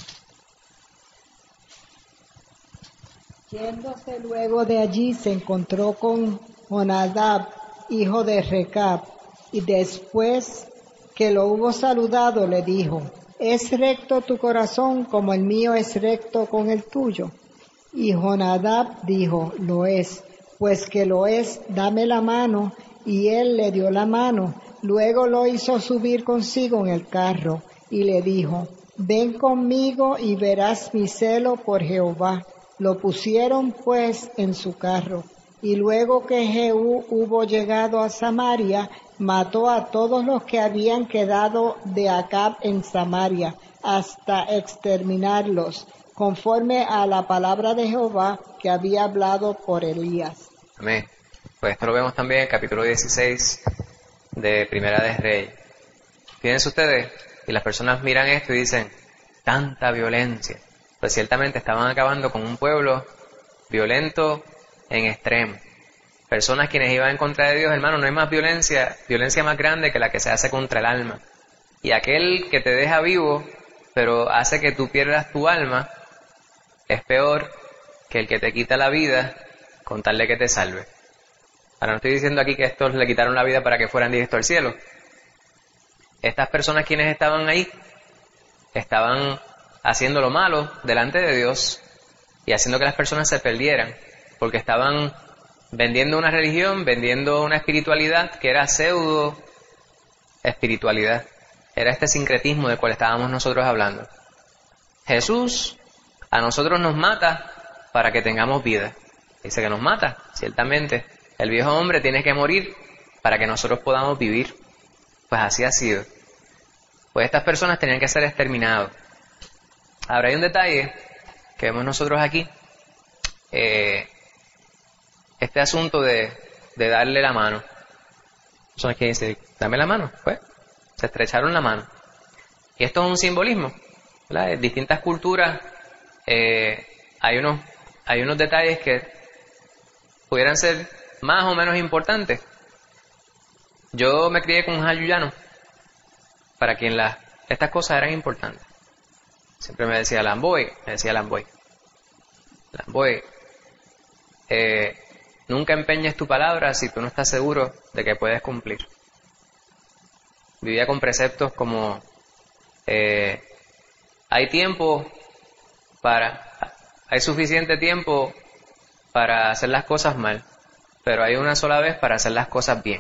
Yéndose luego de allí se encontró con Jonadab, hijo de Recab, y después que lo hubo saludado le dijo: ¿Es recto tu corazón como el mío es recto con el tuyo? Y Jonadab dijo: Lo es. Pues que lo es, dame la mano. Y él le dio la mano. Luego lo hizo subir consigo en el carro y le dijo: Ven conmigo y verás mi celo por Jehová. Lo pusieron pues en su carro. Y luego que Jehú hubo llegado a Samaria, mató a todos los que habían quedado de Acab en Samaria, hasta exterminarlos, conforme a la palabra de Jehová que había hablado por Elías. Amén. Pues esto lo vemos también en el capítulo 16 de Primera de Reyes. Fíjense ustedes, y las personas miran esto y dicen: tanta violencia. Pues ciertamente estaban acabando con un pueblo violento en extremo. Personas quienes iban en contra de Dios, hermano, no hay más violencia más grande que la que se hace contra el alma. Y aquel que te deja vivo, pero hace que tú pierdas tu alma, es peor que el que te quita la vida con tal de que te salve. Ahora no estoy diciendo aquí que estos le quitaron la vida para que fueran directos al cielo. Estas personas quienes estaban ahí, estaban haciendo lo malo delante de Dios y haciendo que las personas se perdieran, porque estaban vendiendo una religión, vendiendo una espiritualidad que era pseudo espiritualidad. Era este sincretismo del cual estábamos nosotros hablando. Jesús a nosotros nos mata para que tengamos vida. Dice que nos mata, ciertamente. El viejo hombre tiene que morir para que nosotros podamos vivir. Pues así ha sido. Pues estas personas tenían que ser exterminadas. Ahora hay un detalle que vemos nosotros aquí. Este asunto de darle la mano. Son que dicen, dame la mano. Pues se estrecharon la mano. Y esto es un simbolismo, ¿verdad? En distintas culturas hay unos detalles que pudieran ser más o menos importantes. Yo me crié con un jayuyano para quien estas cosas eran importantes. Siempre me decía Lamboy, nunca empeñes tu palabra si tú no estás seguro de que puedes cumplir. Vivía con preceptos como hay suficiente tiempo para hacer las cosas mal, pero hay una sola vez para hacer las cosas bien.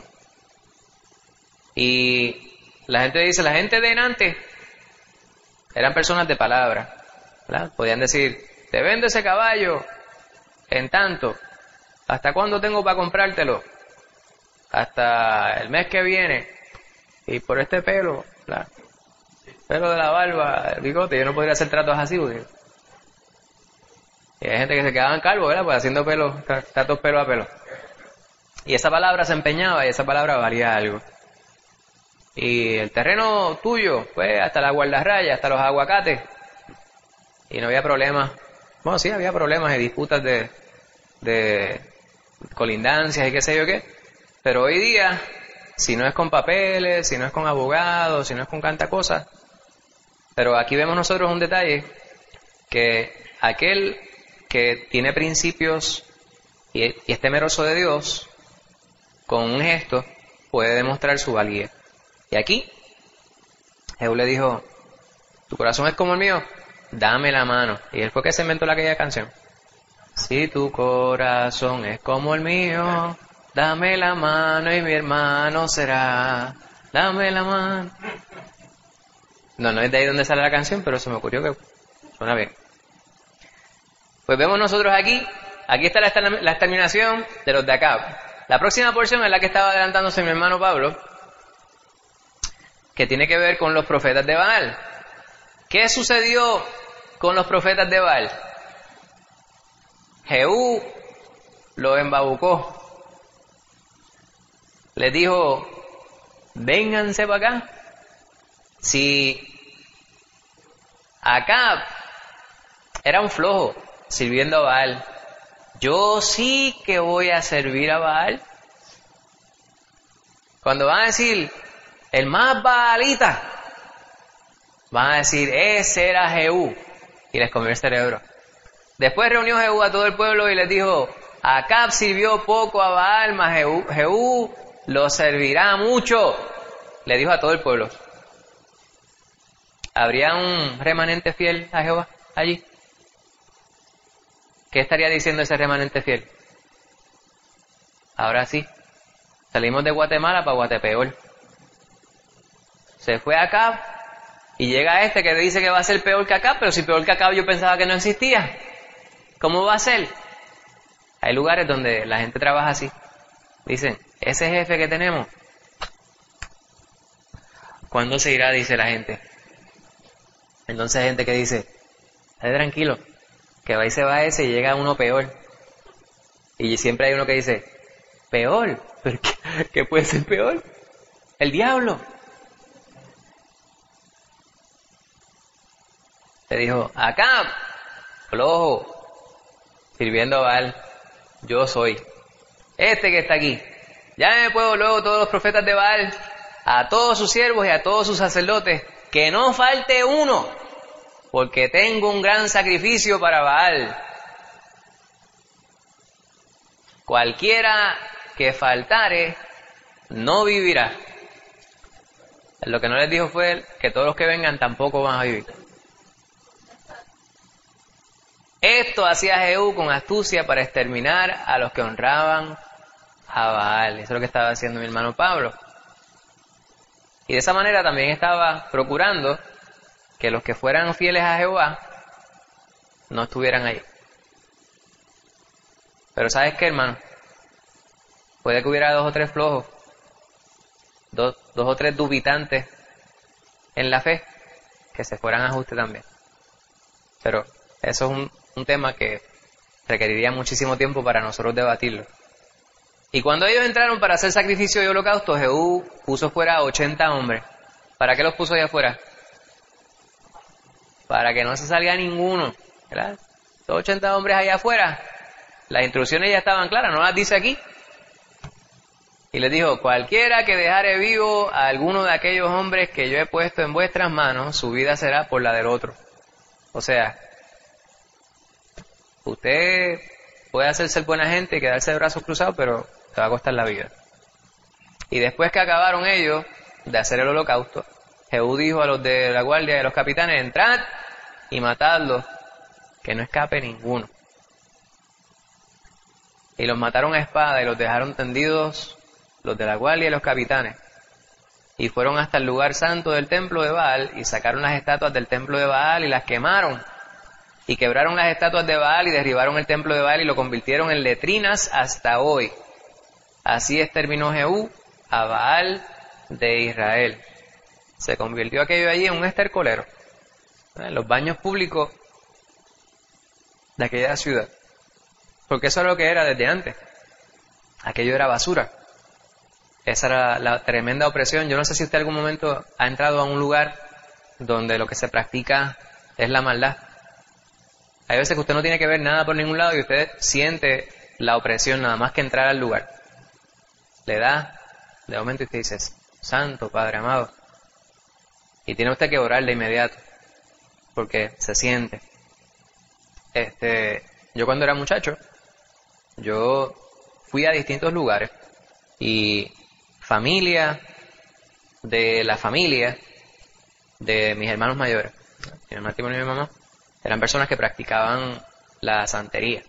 Y la gente de antes eran personas de palabra, ¿verdad? Podían decir, te vendo ese caballo en tanto. ¿Hasta cuándo tengo para comprártelo? Hasta el mes que viene. Y por este pelo, ¿verdad? Pelo de la barba, el bigote, yo no podría hacer tratos así, porque... Y hay gente que se quedaban calvos, ¿verdad? Pues haciendo tratos pelo a pelo. Y esa palabra se empeñaba y esa palabra valía algo. Y el terreno tuyo, pues hasta la guardarraya, hasta los aguacates. Y no había problemas. Bueno, sí, había problemas y disputas de colindancias y qué sé yo qué. Pero hoy día, si no es con papeles, si no es con abogados, si no es con tanta cosa. Pero aquí vemos nosotros un detalle, que aquel que tiene principios y es temeroso de Dios, con un gesto puede demostrar su valía. Y aquí, Jehú le dijo, tu corazón es como el mío, dame la mano. Y él fue que se inventó aquella canción. Si tu corazón es como el mío, dame la mano y mi hermano será. Dame la mano. No es de ahí donde sale la canción, pero se me ocurrió que suena bien. Pues vemos nosotros aquí está la exterminación de los de Acab. La próxima porción es la que estaba adelantándose mi hermano Pablo, que tiene que ver con los profetas de Baal. ¿Qué sucedió con los profetas de Baal? Jehú los embabucó. Les dijo, vénganse para acá. Si Acab era un flojo sirviendo a Baal, yo sí que voy a servir a Baal. Cuando van a decir el más baalita, van a decir ese era Jehú, y les comió el cerebro. Después reunió Jehú a todo el pueblo y les dijo, Acab sirvió poco a Baal, mas Jehú lo servirá mucho. Le dijo a todo el pueblo. ¿Habría un remanente fiel a Jehová allí? ¿Qué estaría diciendo ese remanente fiel? Ahora sí, salimos de Guatemala para Guatepeor. Se fue a Acab y llega este que dice que va a ser peor que Acab, pero si peor que Acab yo pensaba que no existía. ¿Cómo va a ser? Hay lugares donde la gente trabaja así. Dicen, ese jefe que tenemos, ¿cuándo se irá? Dice la gente. Entonces hay gente que dice, tranquilo, que va y se va ese y llega uno peor. Y siempre hay uno que dice, ¿peor? ¿Pero qué puede ser peor? El diablo. Le dijo, acá, flojo, sirviendo a Baal, yo soy. Este que está aquí. Ya me puedo luego todos los profetas de Baal, a todos sus siervos y a todos sus sacerdotes, que no falte uno, porque tengo un gran sacrificio para Baal. Cualquiera que faltare, no vivirá. Lo que no les dijo fue que todos los que vengan tampoco van a vivir. Esto hacía Jehú con astucia para exterminar a los que honraban a Baal. Eso es lo que estaba haciendo mi hermano Pablo. Y de esa manera también estaba procurando que los que fueran fieles a Jehová no estuvieran ahí. Pero ¿sabes qué, hermano? Puede que hubiera 2 o 3 flojos, 2 o 3 dubitantes en la fe, que se fueran a ajuste también. Pero eso es un tema que requeriría muchísimo tiempo para nosotros debatirlo. Y cuando ellos entraron para hacer sacrificio y holocausto, Jehú puso fuera a 80 hombres. ¿Para qué los puso allá afuera? Para que no se salga ninguno, ¿verdad? Los 80 hombres allá afuera. Las instrucciones ya estaban claras, no las dice aquí. Y les dijo: cualquiera que dejare vivo a alguno de aquellos hombres que yo he puesto en vuestras manos, su vida será por la del otro. O sea, usted puede hacerse el buena gente y quedarse de brazos cruzados, pero te va a costar la vida. Y después que acabaron ellos de hacer el holocausto, Jehú dijo a los de la guardia y a los capitanes: entrad y matadlos, que no escape ninguno. Y los mataron a espada y los dejaron tendidos, los de la guardia y los capitanes. Y fueron hasta el lugar santo del templo de Baal y sacaron las estatuas del templo de Baal y las quemaron. Y quebraron las estatuas de Baal y derribaron el templo de Baal y lo convirtieron en letrinas hasta hoy. Así exterminó Jehú a Baal de Israel. Se convirtió aquello allí en un estercolero, en los baños públicos de aquella ciudad. Porque eso es lo que era desde antes. Aquello era basura. Esa era la tremenda opresión. Yo no sé si usted en algún momento ha entrado a un lugar donde lo que se practica es la maldad. Hay veces que usted no tiene que ver nada por ningún lado y usted siente la opresión nada más que entrar al lugar. Le da, de momento usted dice: Santo Padre amado. Y tiene usted que orar de inmediato, porque se siente. Yo cuando era muchacho, yo fui a distintos lugares y familia de la familia de mis hermanos mayores, mi matrimonio y mi mamá, eran personas que practicaban la santería.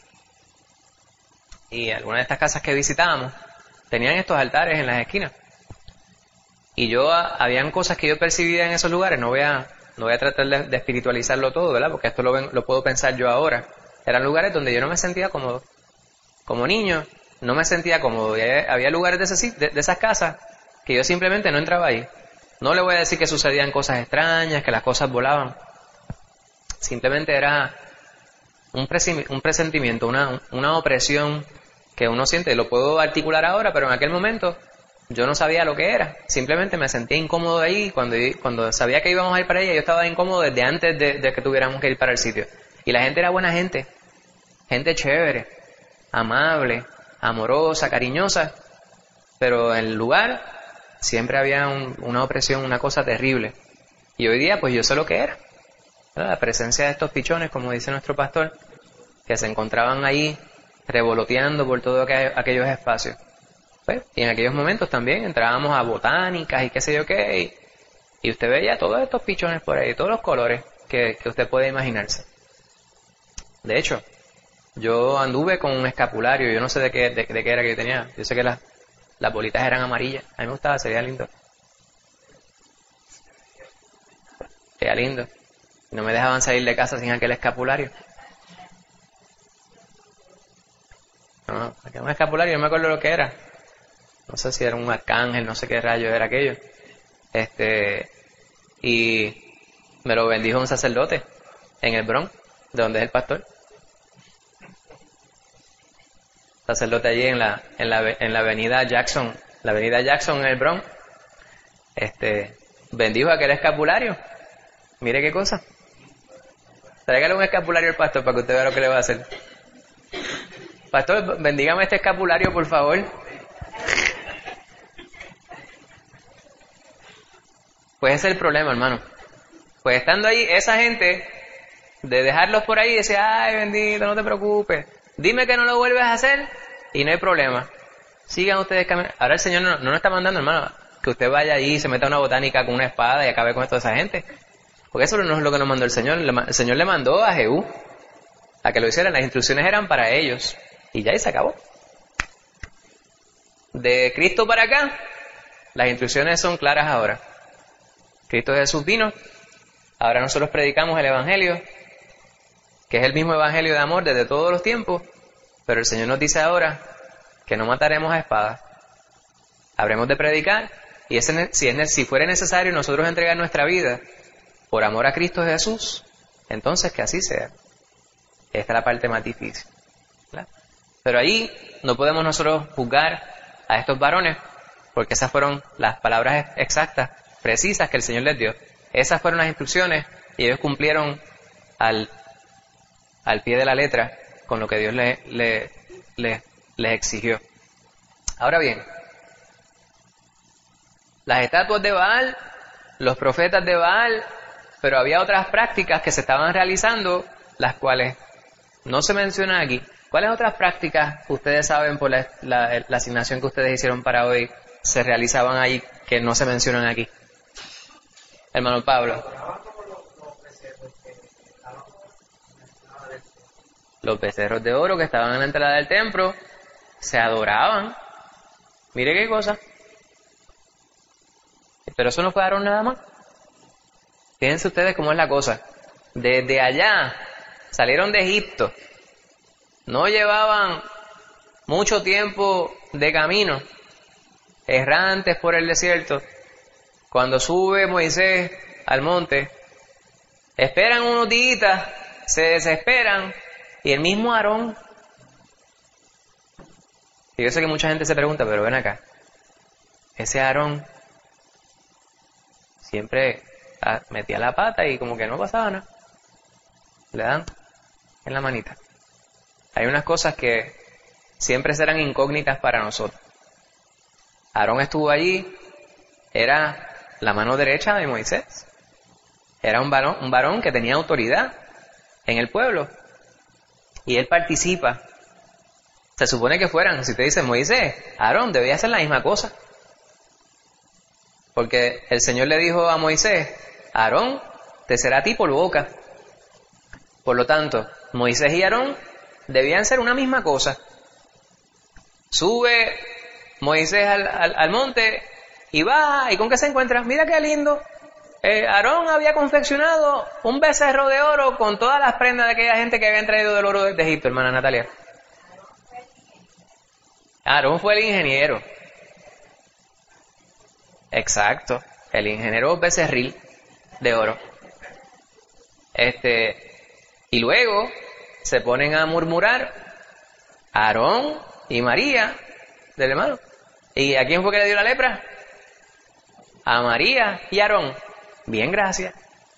Y algunas de estas casas que visitábamos tenían estos altares en las esquinas. Y habían cosas que yo percibía en esos lugares. No voy a tratar de espiritualizarlo todo, ¿verdad? Porque esto lo puedo pensar yo ahora. Eran lugares donde yo no me sentía cómodo. Como niño, no me sentía cómodo. Y había lugares de esas casas que yo simplemente no entraba ahí. No le voy a decir que sucedían cosas extrañas, que las cosas volaban. Simplemente era un presentimiento, una opresión que uno siente. Lo puedo articular ahora, pero en aquel momento yo no sabía lo que era. Simplemente me sentía incómodo ahí. Cuando sabía que íbamos a ir para allá, yo estaba incómodo desde antes de que tuviéramos que ir para el sitio. Y la gente era buena gente. Gente chévere, amable, amorosa, cariñosa. Pero en el lugar siempre había una opresión, una cosa terrible. Y hoy día pues yo sé lo que era. La presencia de estos pichones, como dice nuestro pastor, que se encontraban ahí revoloteando por todos aquellos espacios. Pues, y en aquellos momentos también entrábamos a botánicas y qué sé yo qué, y usted veía todos estos pichones por ahí, todos los colores que usted puede imaginarse. De hecho, yo anduve con un escapulario, yo no sé de qué era que yo tenía. Yo sé que las bolitas eran amarillas. A mí me gustaba, sería lindo. Sería lindo. No me dejaban salir de casa sin aquel escapulario. No, un escapulario, no me acuerdo lo que era. No sé si era un arcángel, no sé qué rayo era aquello. Y me lo bendijo un sacerdote en el Bronx, de donde es el pastor. Sacerdote allí en la avenida Jackson, en el Bronx. Bendijo aquel escapulario. Mire qué cosa. Tráigale un escapulario al pastor para que usted vea lo que le va a hacer. Pastor, bendígame este escapulario, por favor. Pues ese es el problema, hermano. Pues estando ahí, esa gente, de dejarlos por ahí, dice: ay, bendito, no te preocupes. Dime que no lo vuelves a hacer y no hay problema. Sigan ustedes caminando. Ahora el Señor no nos está mandando, hermano, que usted vaya allí y se meta a una botánica con una espada y acabe con toda esa gente. Porque eso no es lo que nos mandó el Señor. El Señor le mandó a Jehú a que lo hicieran. Las instrucciones eran para ellos. Y ya, y se acabó. De Cristo para acá, las instrucciones son claras ahora. Cristo Jesús vino. Ahora nosotros predicamos el Evangelio, que es el mismo Evangelio de amor desde todos los tiempos. Pero el Señor nos dice ahora que no mataremos a espada. Habremos de predicar. Y si fuera necesario nosotros entregar nuestra vida por amor a Cristo Jesús, entonces que así sea. Esta es la parte más difícil, ¿verdad? Pero ahí no podemos nosotros juzgar a estos varones, porque esas fueron las palabras exactas, precisas que el Señor les dio. Esas fueron las instrucciones y ellos cumplieron al pie de la letra con lo que Dios les exigió. Ahora bien, las estatuas de Baal, los profetas de Baal, pero había otras prácticas que se estaban realizando, las cuales no se mencionan aquí. ¿Cuáles otras prácticas ustedes saben por la asignación que ustedes hicieron para hoy se realizaban ahí que no se mencionan aquí? Hermano Pablo. Los becerros de oro que estaban en la entrada del templo se adoraban. Mire qué cosa. Pero eso no fue Aarón nada más. Fíjense ustedes cómo es la cosa. Desde allá salieron de Egipto. No llevaban mucho tiempo de camino, errantes por el desierto. Cuando sube Moisés al monte, esperan unos días, se desesperan, y el mismo Aarón. Y yo sé que mucha gente se pregunta, pero ven acá, ese Aarón siempre metía la pata y como que no pasaba nada. Le dan en la manita. Hay unas cosas que siempre serán incógnitas para nosotros. Aarón estuvo allí, era la mano derecha de Moisés. Era un varón que tenía autoridad en el pueblo. Y él participa. Se supone que fueran, si te dicen Moisés, Aarón debía hacer la misma cosa. Porque el Señor le dijo a Moisés, Aarón te será a ti por boca. Por lo tanto, Moisés y Aarón debían ser una misma cosa. Sube Moisés al monte y baja, ¿y con qué se encuentra? Mira qué lindo. Aarón había confeccionado un becerro de oro con todas las prendas de aquella gente que habían traído del oro de Egipto, hermana Natalia. Aarón fue el ingeniero. Exacto, el ingeniero becerril de oro. Y luego se ponen a murmurar Aarón y María del hermano. ¿Y a quién fue que le dio la lepra? A María y Aarón. Bien, gracias.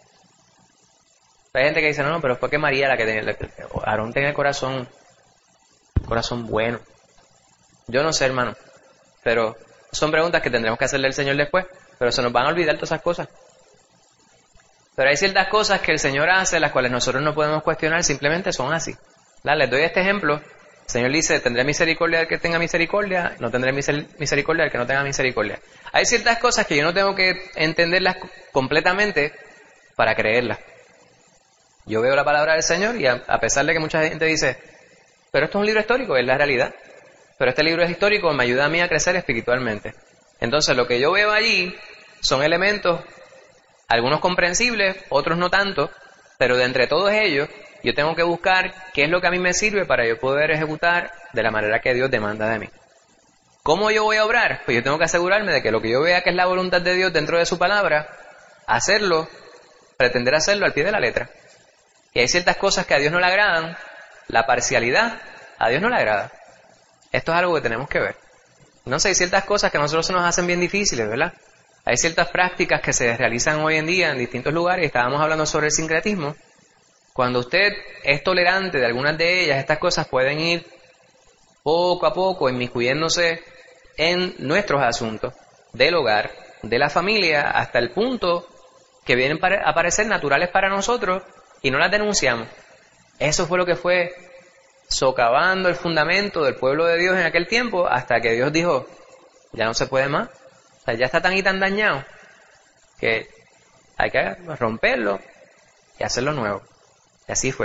Hay gente que dice, no, pero fue que María la que tenía. Aarón tenía el corazón bueno. Yo no sé, hermano, pero son preguntas que tendremos que hacerle al Señor después, pero se nos van a olvidar todas esas cosas. Pero hay ciertas cosas que el Señor hace, las cuales nosotros no podemos cuestionar, simplemente son así. Les doy este ejemplo. El Señor dice, tendré misericordia del que tenga misericordia, no tendré misericordia del que no tenga misericordia. Hay ciertas cosas que yo no tengo que entenderlas completamente para creerlas. Yo veo la palabra del Señor y a pesar de que mucha gente dice, pero esto es un libro histórico, es la realidad. Pero este libro es histórico, me ayuda a mí a crecer espiritualmente. Entonces lo que yo veo allí son elementos, algunos comprensibles, otros no tanto, pero de entre todos ellos, yo tengo que buscar qué es lo que a mí me sirve para yo poder ejecutar de la manera que Dios demanda de mí. ¿Cómo yo voy a obrar? Pues yo tengo que asegurarme de que lo que yo vea que es la voluntad de Dios dentro de su palabra, hacerlo, pretender hacerlo al pie de la letra. Y hay ciertas cosas que a Dios no le agradan, la parcialidad a Dios no le agrada. Esto es algo que tenemos que ver. No sé, hay ciertas cosas que a nosotros se nos hacen bien difíciles, ¿verdad? Hay ciertas prácticas que se realizan hoy en día en distintos lugares, estábamos hablando sobre el sincretismo. Cuando usted es tolerante de algunas de ellas, estas cosas pueden ir poco a poco inmiscuyéndose en nuestros asuntos del hogar, de la familia, hasta el punto que vienen a parecer naturales para nosotros y no las denunciamos. Eso fue lo que fue socavando el fundamento del pueblo de Dios en aquel tiempo, hasta que Dios dijo, ya no se puede más. O sea, ya está tan y tan dañado que hay que romperlo y hacerlo nuevo. Y así fue.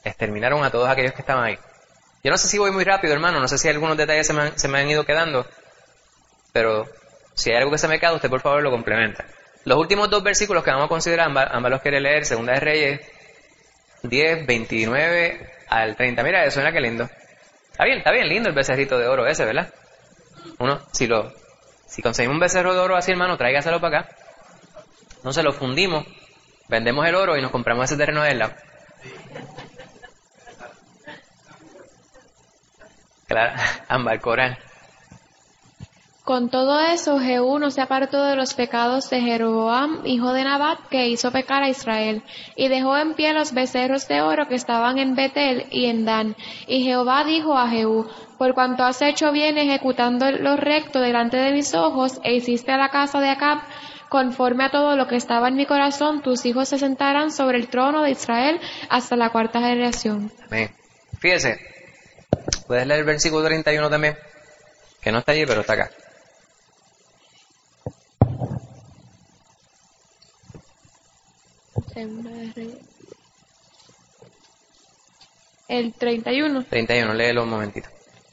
Exterminaron a todos aquellos que estaban ahí. Yo no sé si voy muy rápido, hermano, no sé si algunos detalles se me han ido quedando, pero si hay algo que se me queda, usted por favor lo complementa. Los últimos 2 versículos que vamos a considerar, ambas los quiere leer, Segunda de Reyes 10, 29 al 30. Mira, eso suena que lindo. Está bien lindo el becerrito de oro ese, ¿verdad? Si conseguimos un becerro de oro así, hermano, tráigaselo para acá. Entonces lo fundimos, vendemos el oro y nos compramos ese terreno del lado. Claro, Ámbar, Corán. Con todo eso, Jehú no se apartó de los pecados de Jeroboam, hijo de Nabat, que hizo pecar a Israel, y dejó en pie los becerros de oro que estaban en Betel y en Dan. Y Jehová dijo a Jehú: por cuanto has hecho bien ejecutando lo recto delante de mis ojos, e hiciste a la casa de Acab conforme a todo lo que estaba en mi corazón, tus hijos se sentarán sobre el trono de Israel hasta la 4ª generación. Amén. Fíjese, puedes leer el versículo 31 también, que no está allí, pero está acá. El 31. 31, léelo un momentito.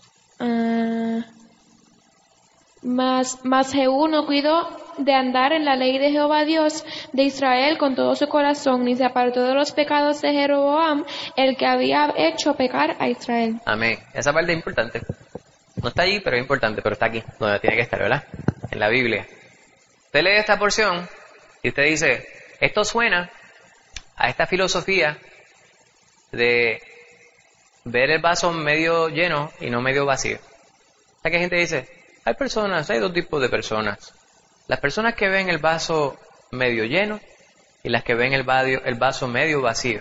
Mas Jehú no cuidó de andar en la ley de Jehová Dios de Israel con todo su corazón, ni se apartó de los pecados de Jeroboam, el que había hecho pecar a Israel. Amén. Esa parte es importante. No está allí, pero es importante, pero está aquí, donde tiene que estar, ¿verdad? En la Biblia. Usted lee esta porción y usted dice, esto suena a esta filosofía de ver el vaso medio lleno y no medio vacío. O sea, que gente dice, hay 2 tipos de personas. Las personas que ven el vaso medio lleno y las que ven el vaso medio vacío.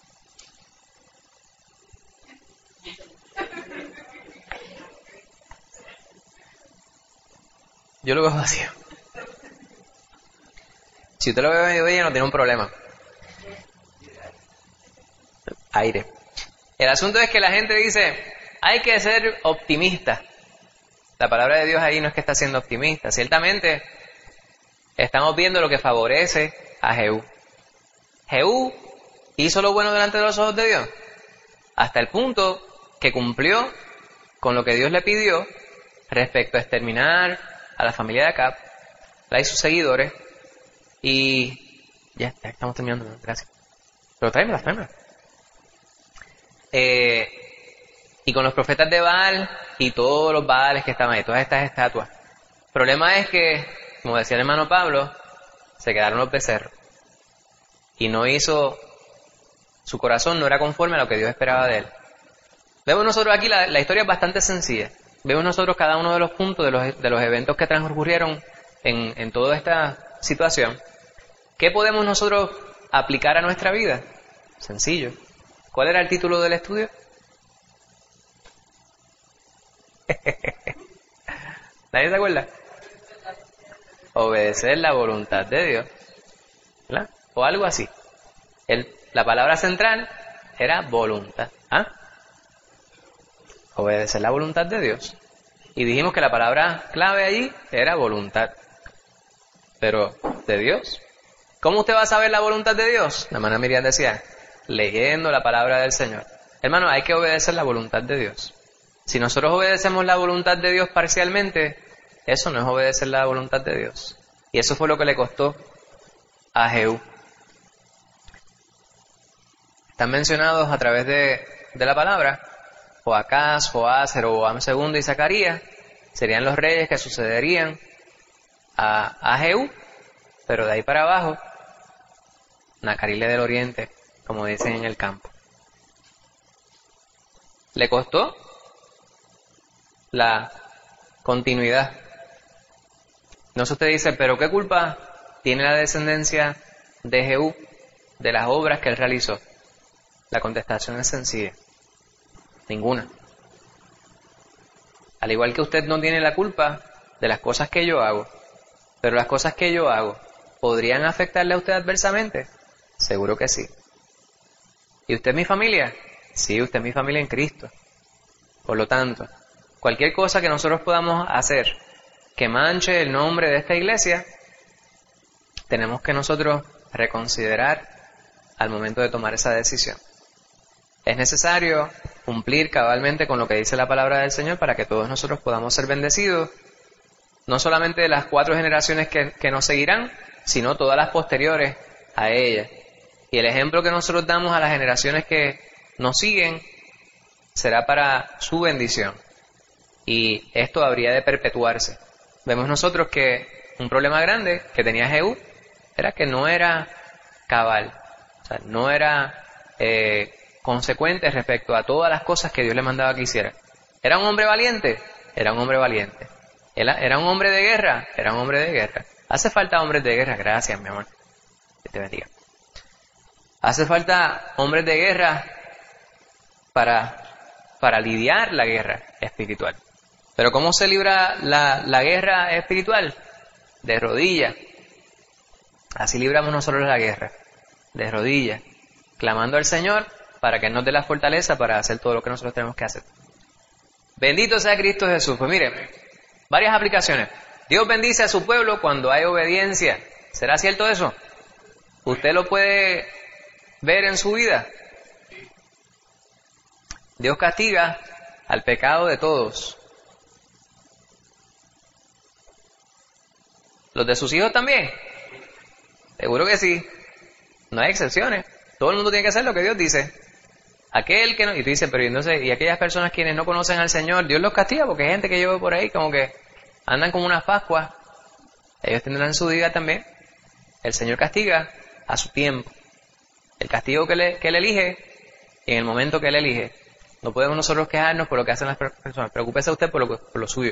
Yo lo veo vacío. Si usted lo ve medio lleno, tiene un problema. Aire. El asunto es que la gente dice, hay que ser optimista. La palabra de Dios ahí no es que está siendo optimista. Ciertamente, estamos viendo lo que favorece a Jehú. Jehú hizo lo bueno delante de los ojos de Dios, hasta el punto que cumplió con lo que Dios le pidió respecto a exterminar a la familia de Acab, y sus seguidores, y ya estamos terminando, gracias. Pero tráemelas. Y con los profetas de Baal y todos los Baales que estaban ahí, todas estas estatuas. El problema es que, como decía el hermano Pablo, se quedaron los becerros. Y su corazón no era conforme a lo que Dios esperaba de él. Vemos nosotros aquí, la historia es bastante sencilla. Vemos nosotros cada uno de los puntos de los eventos que transcurrieron en toda esta situación. ¿Qué podemos nosotros aplicar a nuestra vida? Sencillo. ¿Cuál era el título del estudio? ¿Nadie se acuerda? Obedecer la voluntad de Dios, ¿verdad? O algo así. La palabra central era voluntad. Obedecer la voluntad de Dios. Y dijimos que la palabra clave allí era voluntad. Pero, ¿de Dios? ¿Cómo usted va a saber la voluntad de Dios? La hermana Miriam decía, leyendo la palabra del Señor. Hermano, hay que obedecer la voluntad de Dios. Si nosotros obedecemos la voluntad de Dios parcialmente, eso no es obedecer la voluntad de Dios. Y eso fue lo que le costó a Jehú. Están mencionados a través de la palabra, Joacás, Joás, Jeroboam II y Zacarías, serían los reyes que sucederían a Jehú, pero de ahí para abajo, Nacarile del Oriente, como dicen en el campo. Le costó la continuidad. No sé, usted dice, pero ¿qué culpa tiene la descendencia de Jehú de las obras que él realizó? La contestación es sencilla. Ninguna. Al igual que usted no tiene la culpa de las cosas que yo hago, pero las cosas que yo hago, ¿podrían afectarle a usted adversamente? Seguro que sí. ¿Y usted es mi familia? Sí, usted es mi familia en Cristo. Por lo tanto, cualquier cosa que nosotros podamos hacer que manche el nombre de esta iglesia, tenemos que nosotros reconsiderar al momento de tomar esa decisión. Es necesario cumplir cabalmente con lo que dice la palabra del Señor para que todos nosotros podamos ser bendecidos, no solamente de las 4 generaciones que nos seguirán, sino todas las posteriores a ellas. Y el ejemplo que nosotros damos a las generaciones que nos siguen será para su bendición. Y esto habría de perpetuarse. Vemos nosotros que un problema grande que tenía Jehú era que no era cabal, o sea, no era consecuente respecto a todas las cosas que Dios le mandaba que hiciera. ¿Era un hombre valiente? Era un hombre valiente. ¿Era un hombre de guerra? Era un hombre de guerra. ¿Hace falta hombres de guerra? Gracias, mi amor. Que te bendiga. Hace falta hombres de guerra para lidiar la guerra espiritual. Pero ¿cómo se libra la guerra espiritual? De rodillas. Así libramos nosotros la guerra. De rodillas. Clamando al Señor para que Él nos dé la fortaleza para hacer todo lo que nosotros tenemos que hacer. Bendito sea Cristo Jesús. Pues miren, varias aplicaciones. Dios bendice a su pueblo cuando hay obediencia. ¿Será cierto eso? ¿Usted lo puede ver en su vida? Dios castiga al pecado de todos. ¿Los de sus hijos también? Seguro que sí. No hay excepciones. Todo el mundo tiene que hacer lo que Dios dice. Aquel que no... Y tú dices, pero entonces, y aquellas personas quienes no conocen al Señor, Dios los castiga porque hay gente que yo veo por ahí como que andan como unas Pascuas. Ellos tendrán su día también. El Señor castiga a su tiempo. El castigo que Él elige y en el momento que Él elige. No podemos nosotros quejarnos por lo que hacen las personas. Preocúpese usted por lo suyo.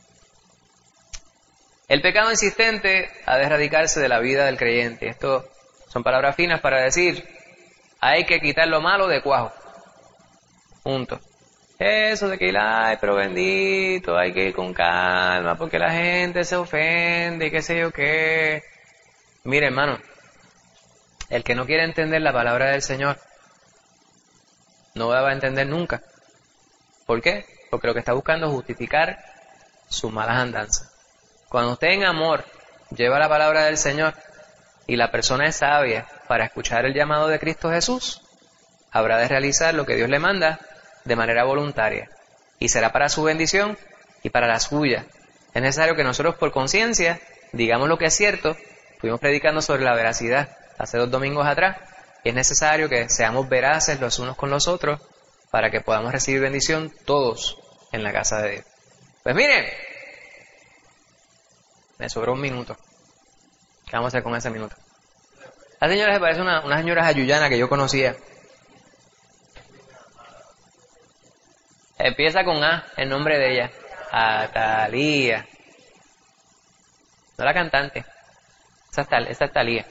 El pecado insistente ha de erradicarse de la vida del creyente. Esto son palabras finas para decir, hay que quitar lo malo de cuajo. Punto. Eso de que ir, ay, pero bendito, hay que ir con calma porque la gente se ofende y qué sé yo qué. Mire, hermano, el que no quiere entender la palabra del Señor no la va a entender nunca. ¿Por qué? Porque lo que está buscando es justificar sus malas andanzas. Cuando usted en amor lleva la palabra del Señor y la persona es sabia para escuchar el llamado de Cristo Jesús, habrá de realizar lo que Dios le manda de manera voluntaria y será para su bendición y para la suya. Es necesario que nosotros por conciencia digamos lo que es cierto. Fuimos predicando sobre la veracidad hace 2 domingos atrás y es necesario que seamos veraces los unos con los otros para que podamos recibir bendición todos en la casa de Dios. Pues miren, me sobró 1 minuto. ¿Qué vamos a hacer con ese minuto? La señora se parece a una señora jayuyana que yo conocía. Empieza con A, el nombre de ella. Atalía. No la cantante. Esa es Talía.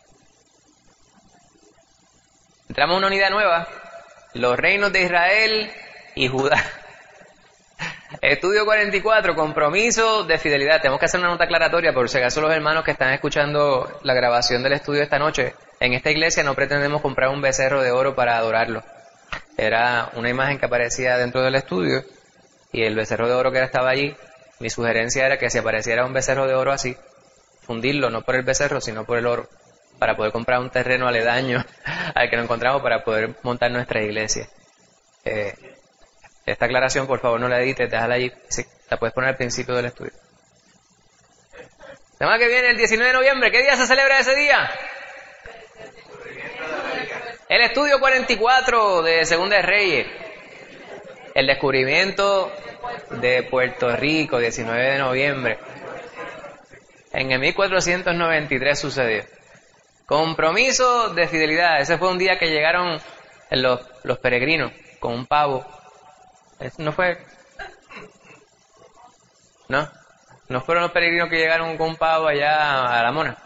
Entramos a una unidad nueva. Los reinos de Israel y Judá. Estudio 44, compromiso de fidelidad. Tenemos que hacer una nota aclaratoria por si acaso los hermanos que están escuchando la grabación del estudio esta noche. En esta iglesia no pretendemos comprar un becerro de oro para adorarlo. Era una imagen que aparecía dentro del estudio y el becerro de oro que estaba allí, mi sugerencia era que si apareciera un becerro de oro así, fundirlo no por el becerro sino por el oro, para poder comprar un terreno aledaño al que nos encontramos para poder montar nuestra iglesia. Esta aclaración por favor no la edites, déjala allí, sí, la puedes poner al principio del estudio. La semana que viene, el 19 de noviembre, ¿qué día se celebra ese día? El estudio 44 de Segunda de Reyes. El descubrimiento de Puerto Rico, 19 de noviembre. En el 1493 sucedió. Compromiso de fidelidad. Ese fue un día que llegaron los peregrinos con un pavo. ¿No fue? ¿No? ¿No fueron los peregrinos que llegaron con un pavo allá a La Mona?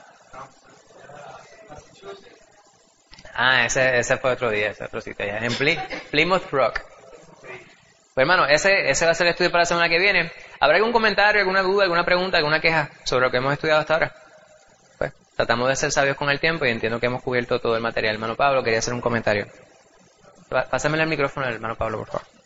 Ah, ese fue otro día, ese otro sitio allá, en Plymouth Rock. Pues hermano, ese va a ser el estudio para la semana que viene. ¿Habrá algún comentario, alguna duda, alguna pregunta, alguna queja sobre lo que hemos estudiado hasta ahora? Pues tratamos de ser sabios con el tiempo y entiendo que hemos cubierto todo el material. Hermano Pablo, quería hacer un comentario. Pásame el micrófono al hermano Pablo, por favor.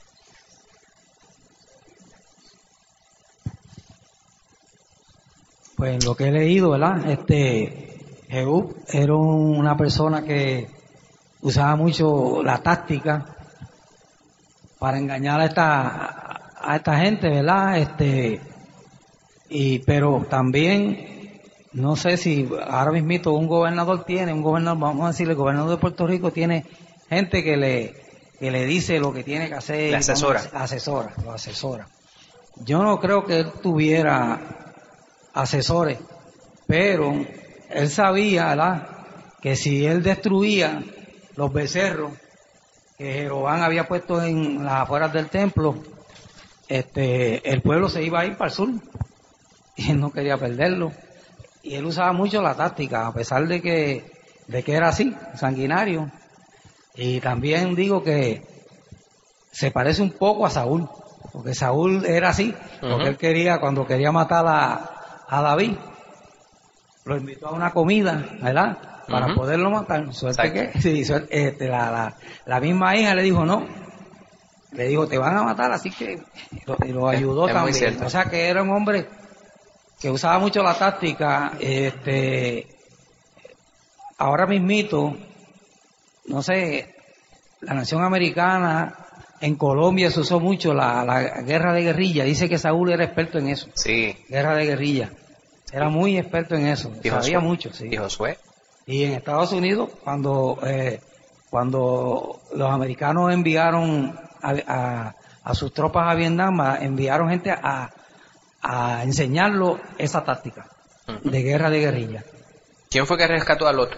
Pues lo que he leído, ¿verdad? Jehú era una persona que usaba mucho la táctica para engañar a esta gente, ¿verdad? Pero también, no sé si ahora mismito un gobernador, vamos a decirle, el gobernador de Puerto Rico tiene gente que le dice lo que tiene que hacer. La asesora. Lo asesora. Yo no creo que él tuviera asesores, pero él sabía, ¿verdad?, que si él destruía los becerros que Jeroboam había puesto en las afueras del templo, el pueblo se iba a ir para el sur y él no quería perderlo. Y él usaba mucho la táctica, a pesar de que era así, sanguinario. Y también digo que se parece un poco a Saúl, porque Saúl era así, porque él quería, cuando quería matar a David, lo invitó a una comida, ¿verdad?, para poderlo matar. Suerte que sí, la misma hija le dijo no, le dijo te van a matar, así que lo ayudó también. O sea que era un hombre que usaba mucho la táctica. Ahora mismito, no sé, la nación americana, en Colombia se usó mucho la guerra de guerrilla. Dice que Saúl era experto en eso. Sí. Guerra de guerrilla. Era muy experto en eso. Sabía mucho, sí. ¿Y Josué? Y en Estados Unidos, cuando los americanos enviaron a sus tropas a Vietnam, enviaron gente a enseñarlo esa táctica de guerra de guerrilla. ¿Quién fue que rescató a Lot?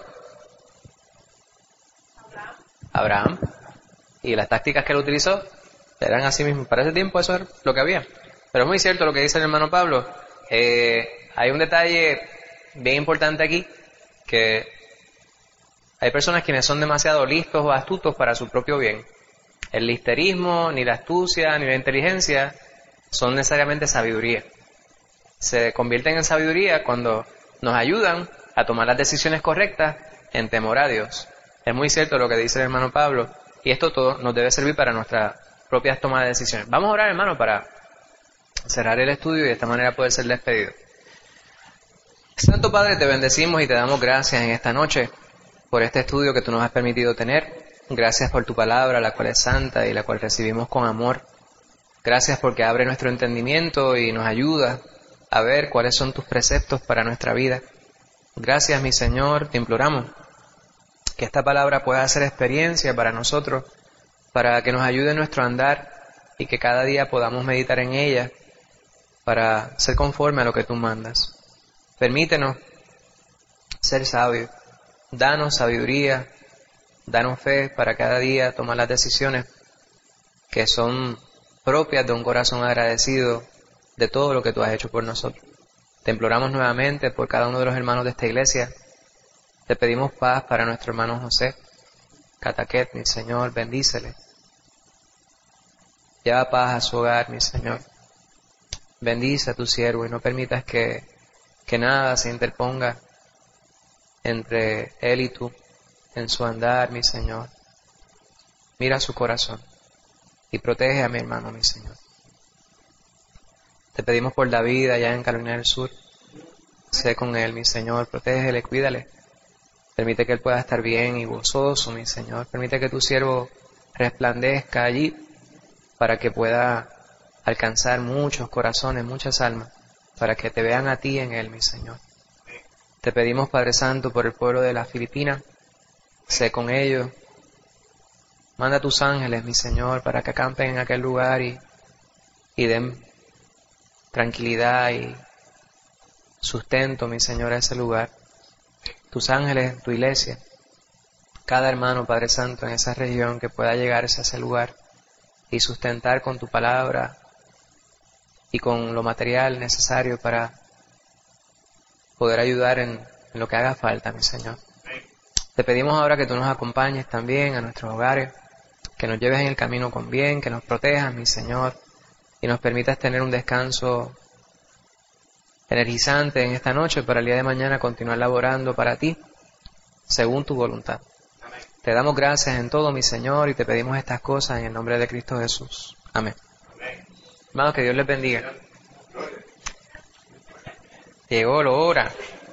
Abraham. Y las tácticas que él utilizó eran así mismo. Para ese tiempo eso era lo que había. Pero es muy cierto lo que dice el hermano Pablo. Hay un detalle bien importante aquí, que hay personas quienes son demasiado listos o astutos para su propio bien. El listerismo, ni la astucia, ni la inteligencia son necesariamente sabiduría. Se convierten en sabiduría cuando nos ayudan a tomar las decisiones correctas en temor a Dios. Es muy cierto lo que dice el hermano Pablo, y esto todo nos debe servir para nuestras propias tomas de decisiones. Vamos a orar, hermano, para cerrar el estudio y de esta manera poder ser despedido. Santo Padre, te bendecimos y te damos gracias en esta noche por este estudio que tú nos has permitido tener. Gracias por tu palabra, la cual es santa y la cual recibimos con amor. Gracias porque abre nuestro entendimiento y nos ayuda a ver cuáles son tus preceptos para nuestra vida. Gracias, mi Señor, te imploramos que esta palabra pueda hacer experiencia para nosotros, para que nos ayude en nuestro andar y que cada día podamos meditar en ella para ser conforme a lo que tú mandas. Permítenos ser sabios, danos sabiduría, danos fe para cada día tomar las decisiones que son propias de un corazón agradecido de todo lo que tú has hecho por nosotros. Te imploramos nuevamente por cada uno de los hermanos de esta iglesia. Te pedimos paz para nuestro hermano José Cataquet, mi Señor, bendícele. Lleva paz a su hogar, mi Señor. Bendice a tu siervo y no permitas que nada se interponga entre él y tú en su andar, mi Señor. Mira su corazón y protege a mi hermano, mi Señor. Te pedimos por David allá en Carolina del Sur. Sé con él, mi Señor, protégele, cuídale. Permite que él pueda estar bien y gozoso, mi Señor. Permite que tu siervo resplandezca allí para que pueda alcanzar muchos corazones, muchas almas, para que te vean a ti en él, mi Señor. Te pedimos, Padre Santo, por el pueblo de las Filipinas. Sé con ellos. Manda a tus ángeles, mi Señor, para que acampen en aquel lugar y den tranquilidad y sustento, mi Señor, a ese lugar. Tus ángeles, tu iglesia, cada hermano, Padre Santo, en esa región que pueda llegar a ese lugar y sustentar con tu palabra y con lo material necesario para poder ayudar en lo que haga falta, mi Señor. Te pedimos ahora que tú nos acompañes también a nuestros hogares, que nos lleves en el camino con bien, que nos protejas, mi Señor, y nos permitas tener un descanso energizante en esta noche para el día de mañana continuar laborando para ti, según tu voluntad. Te damos gracias en todo, mi Señor, y te pedimos estas cosas en el nombre de Cristo Jesús. Amén. Hermanos, que Dios les bendiga. Llegó la hora.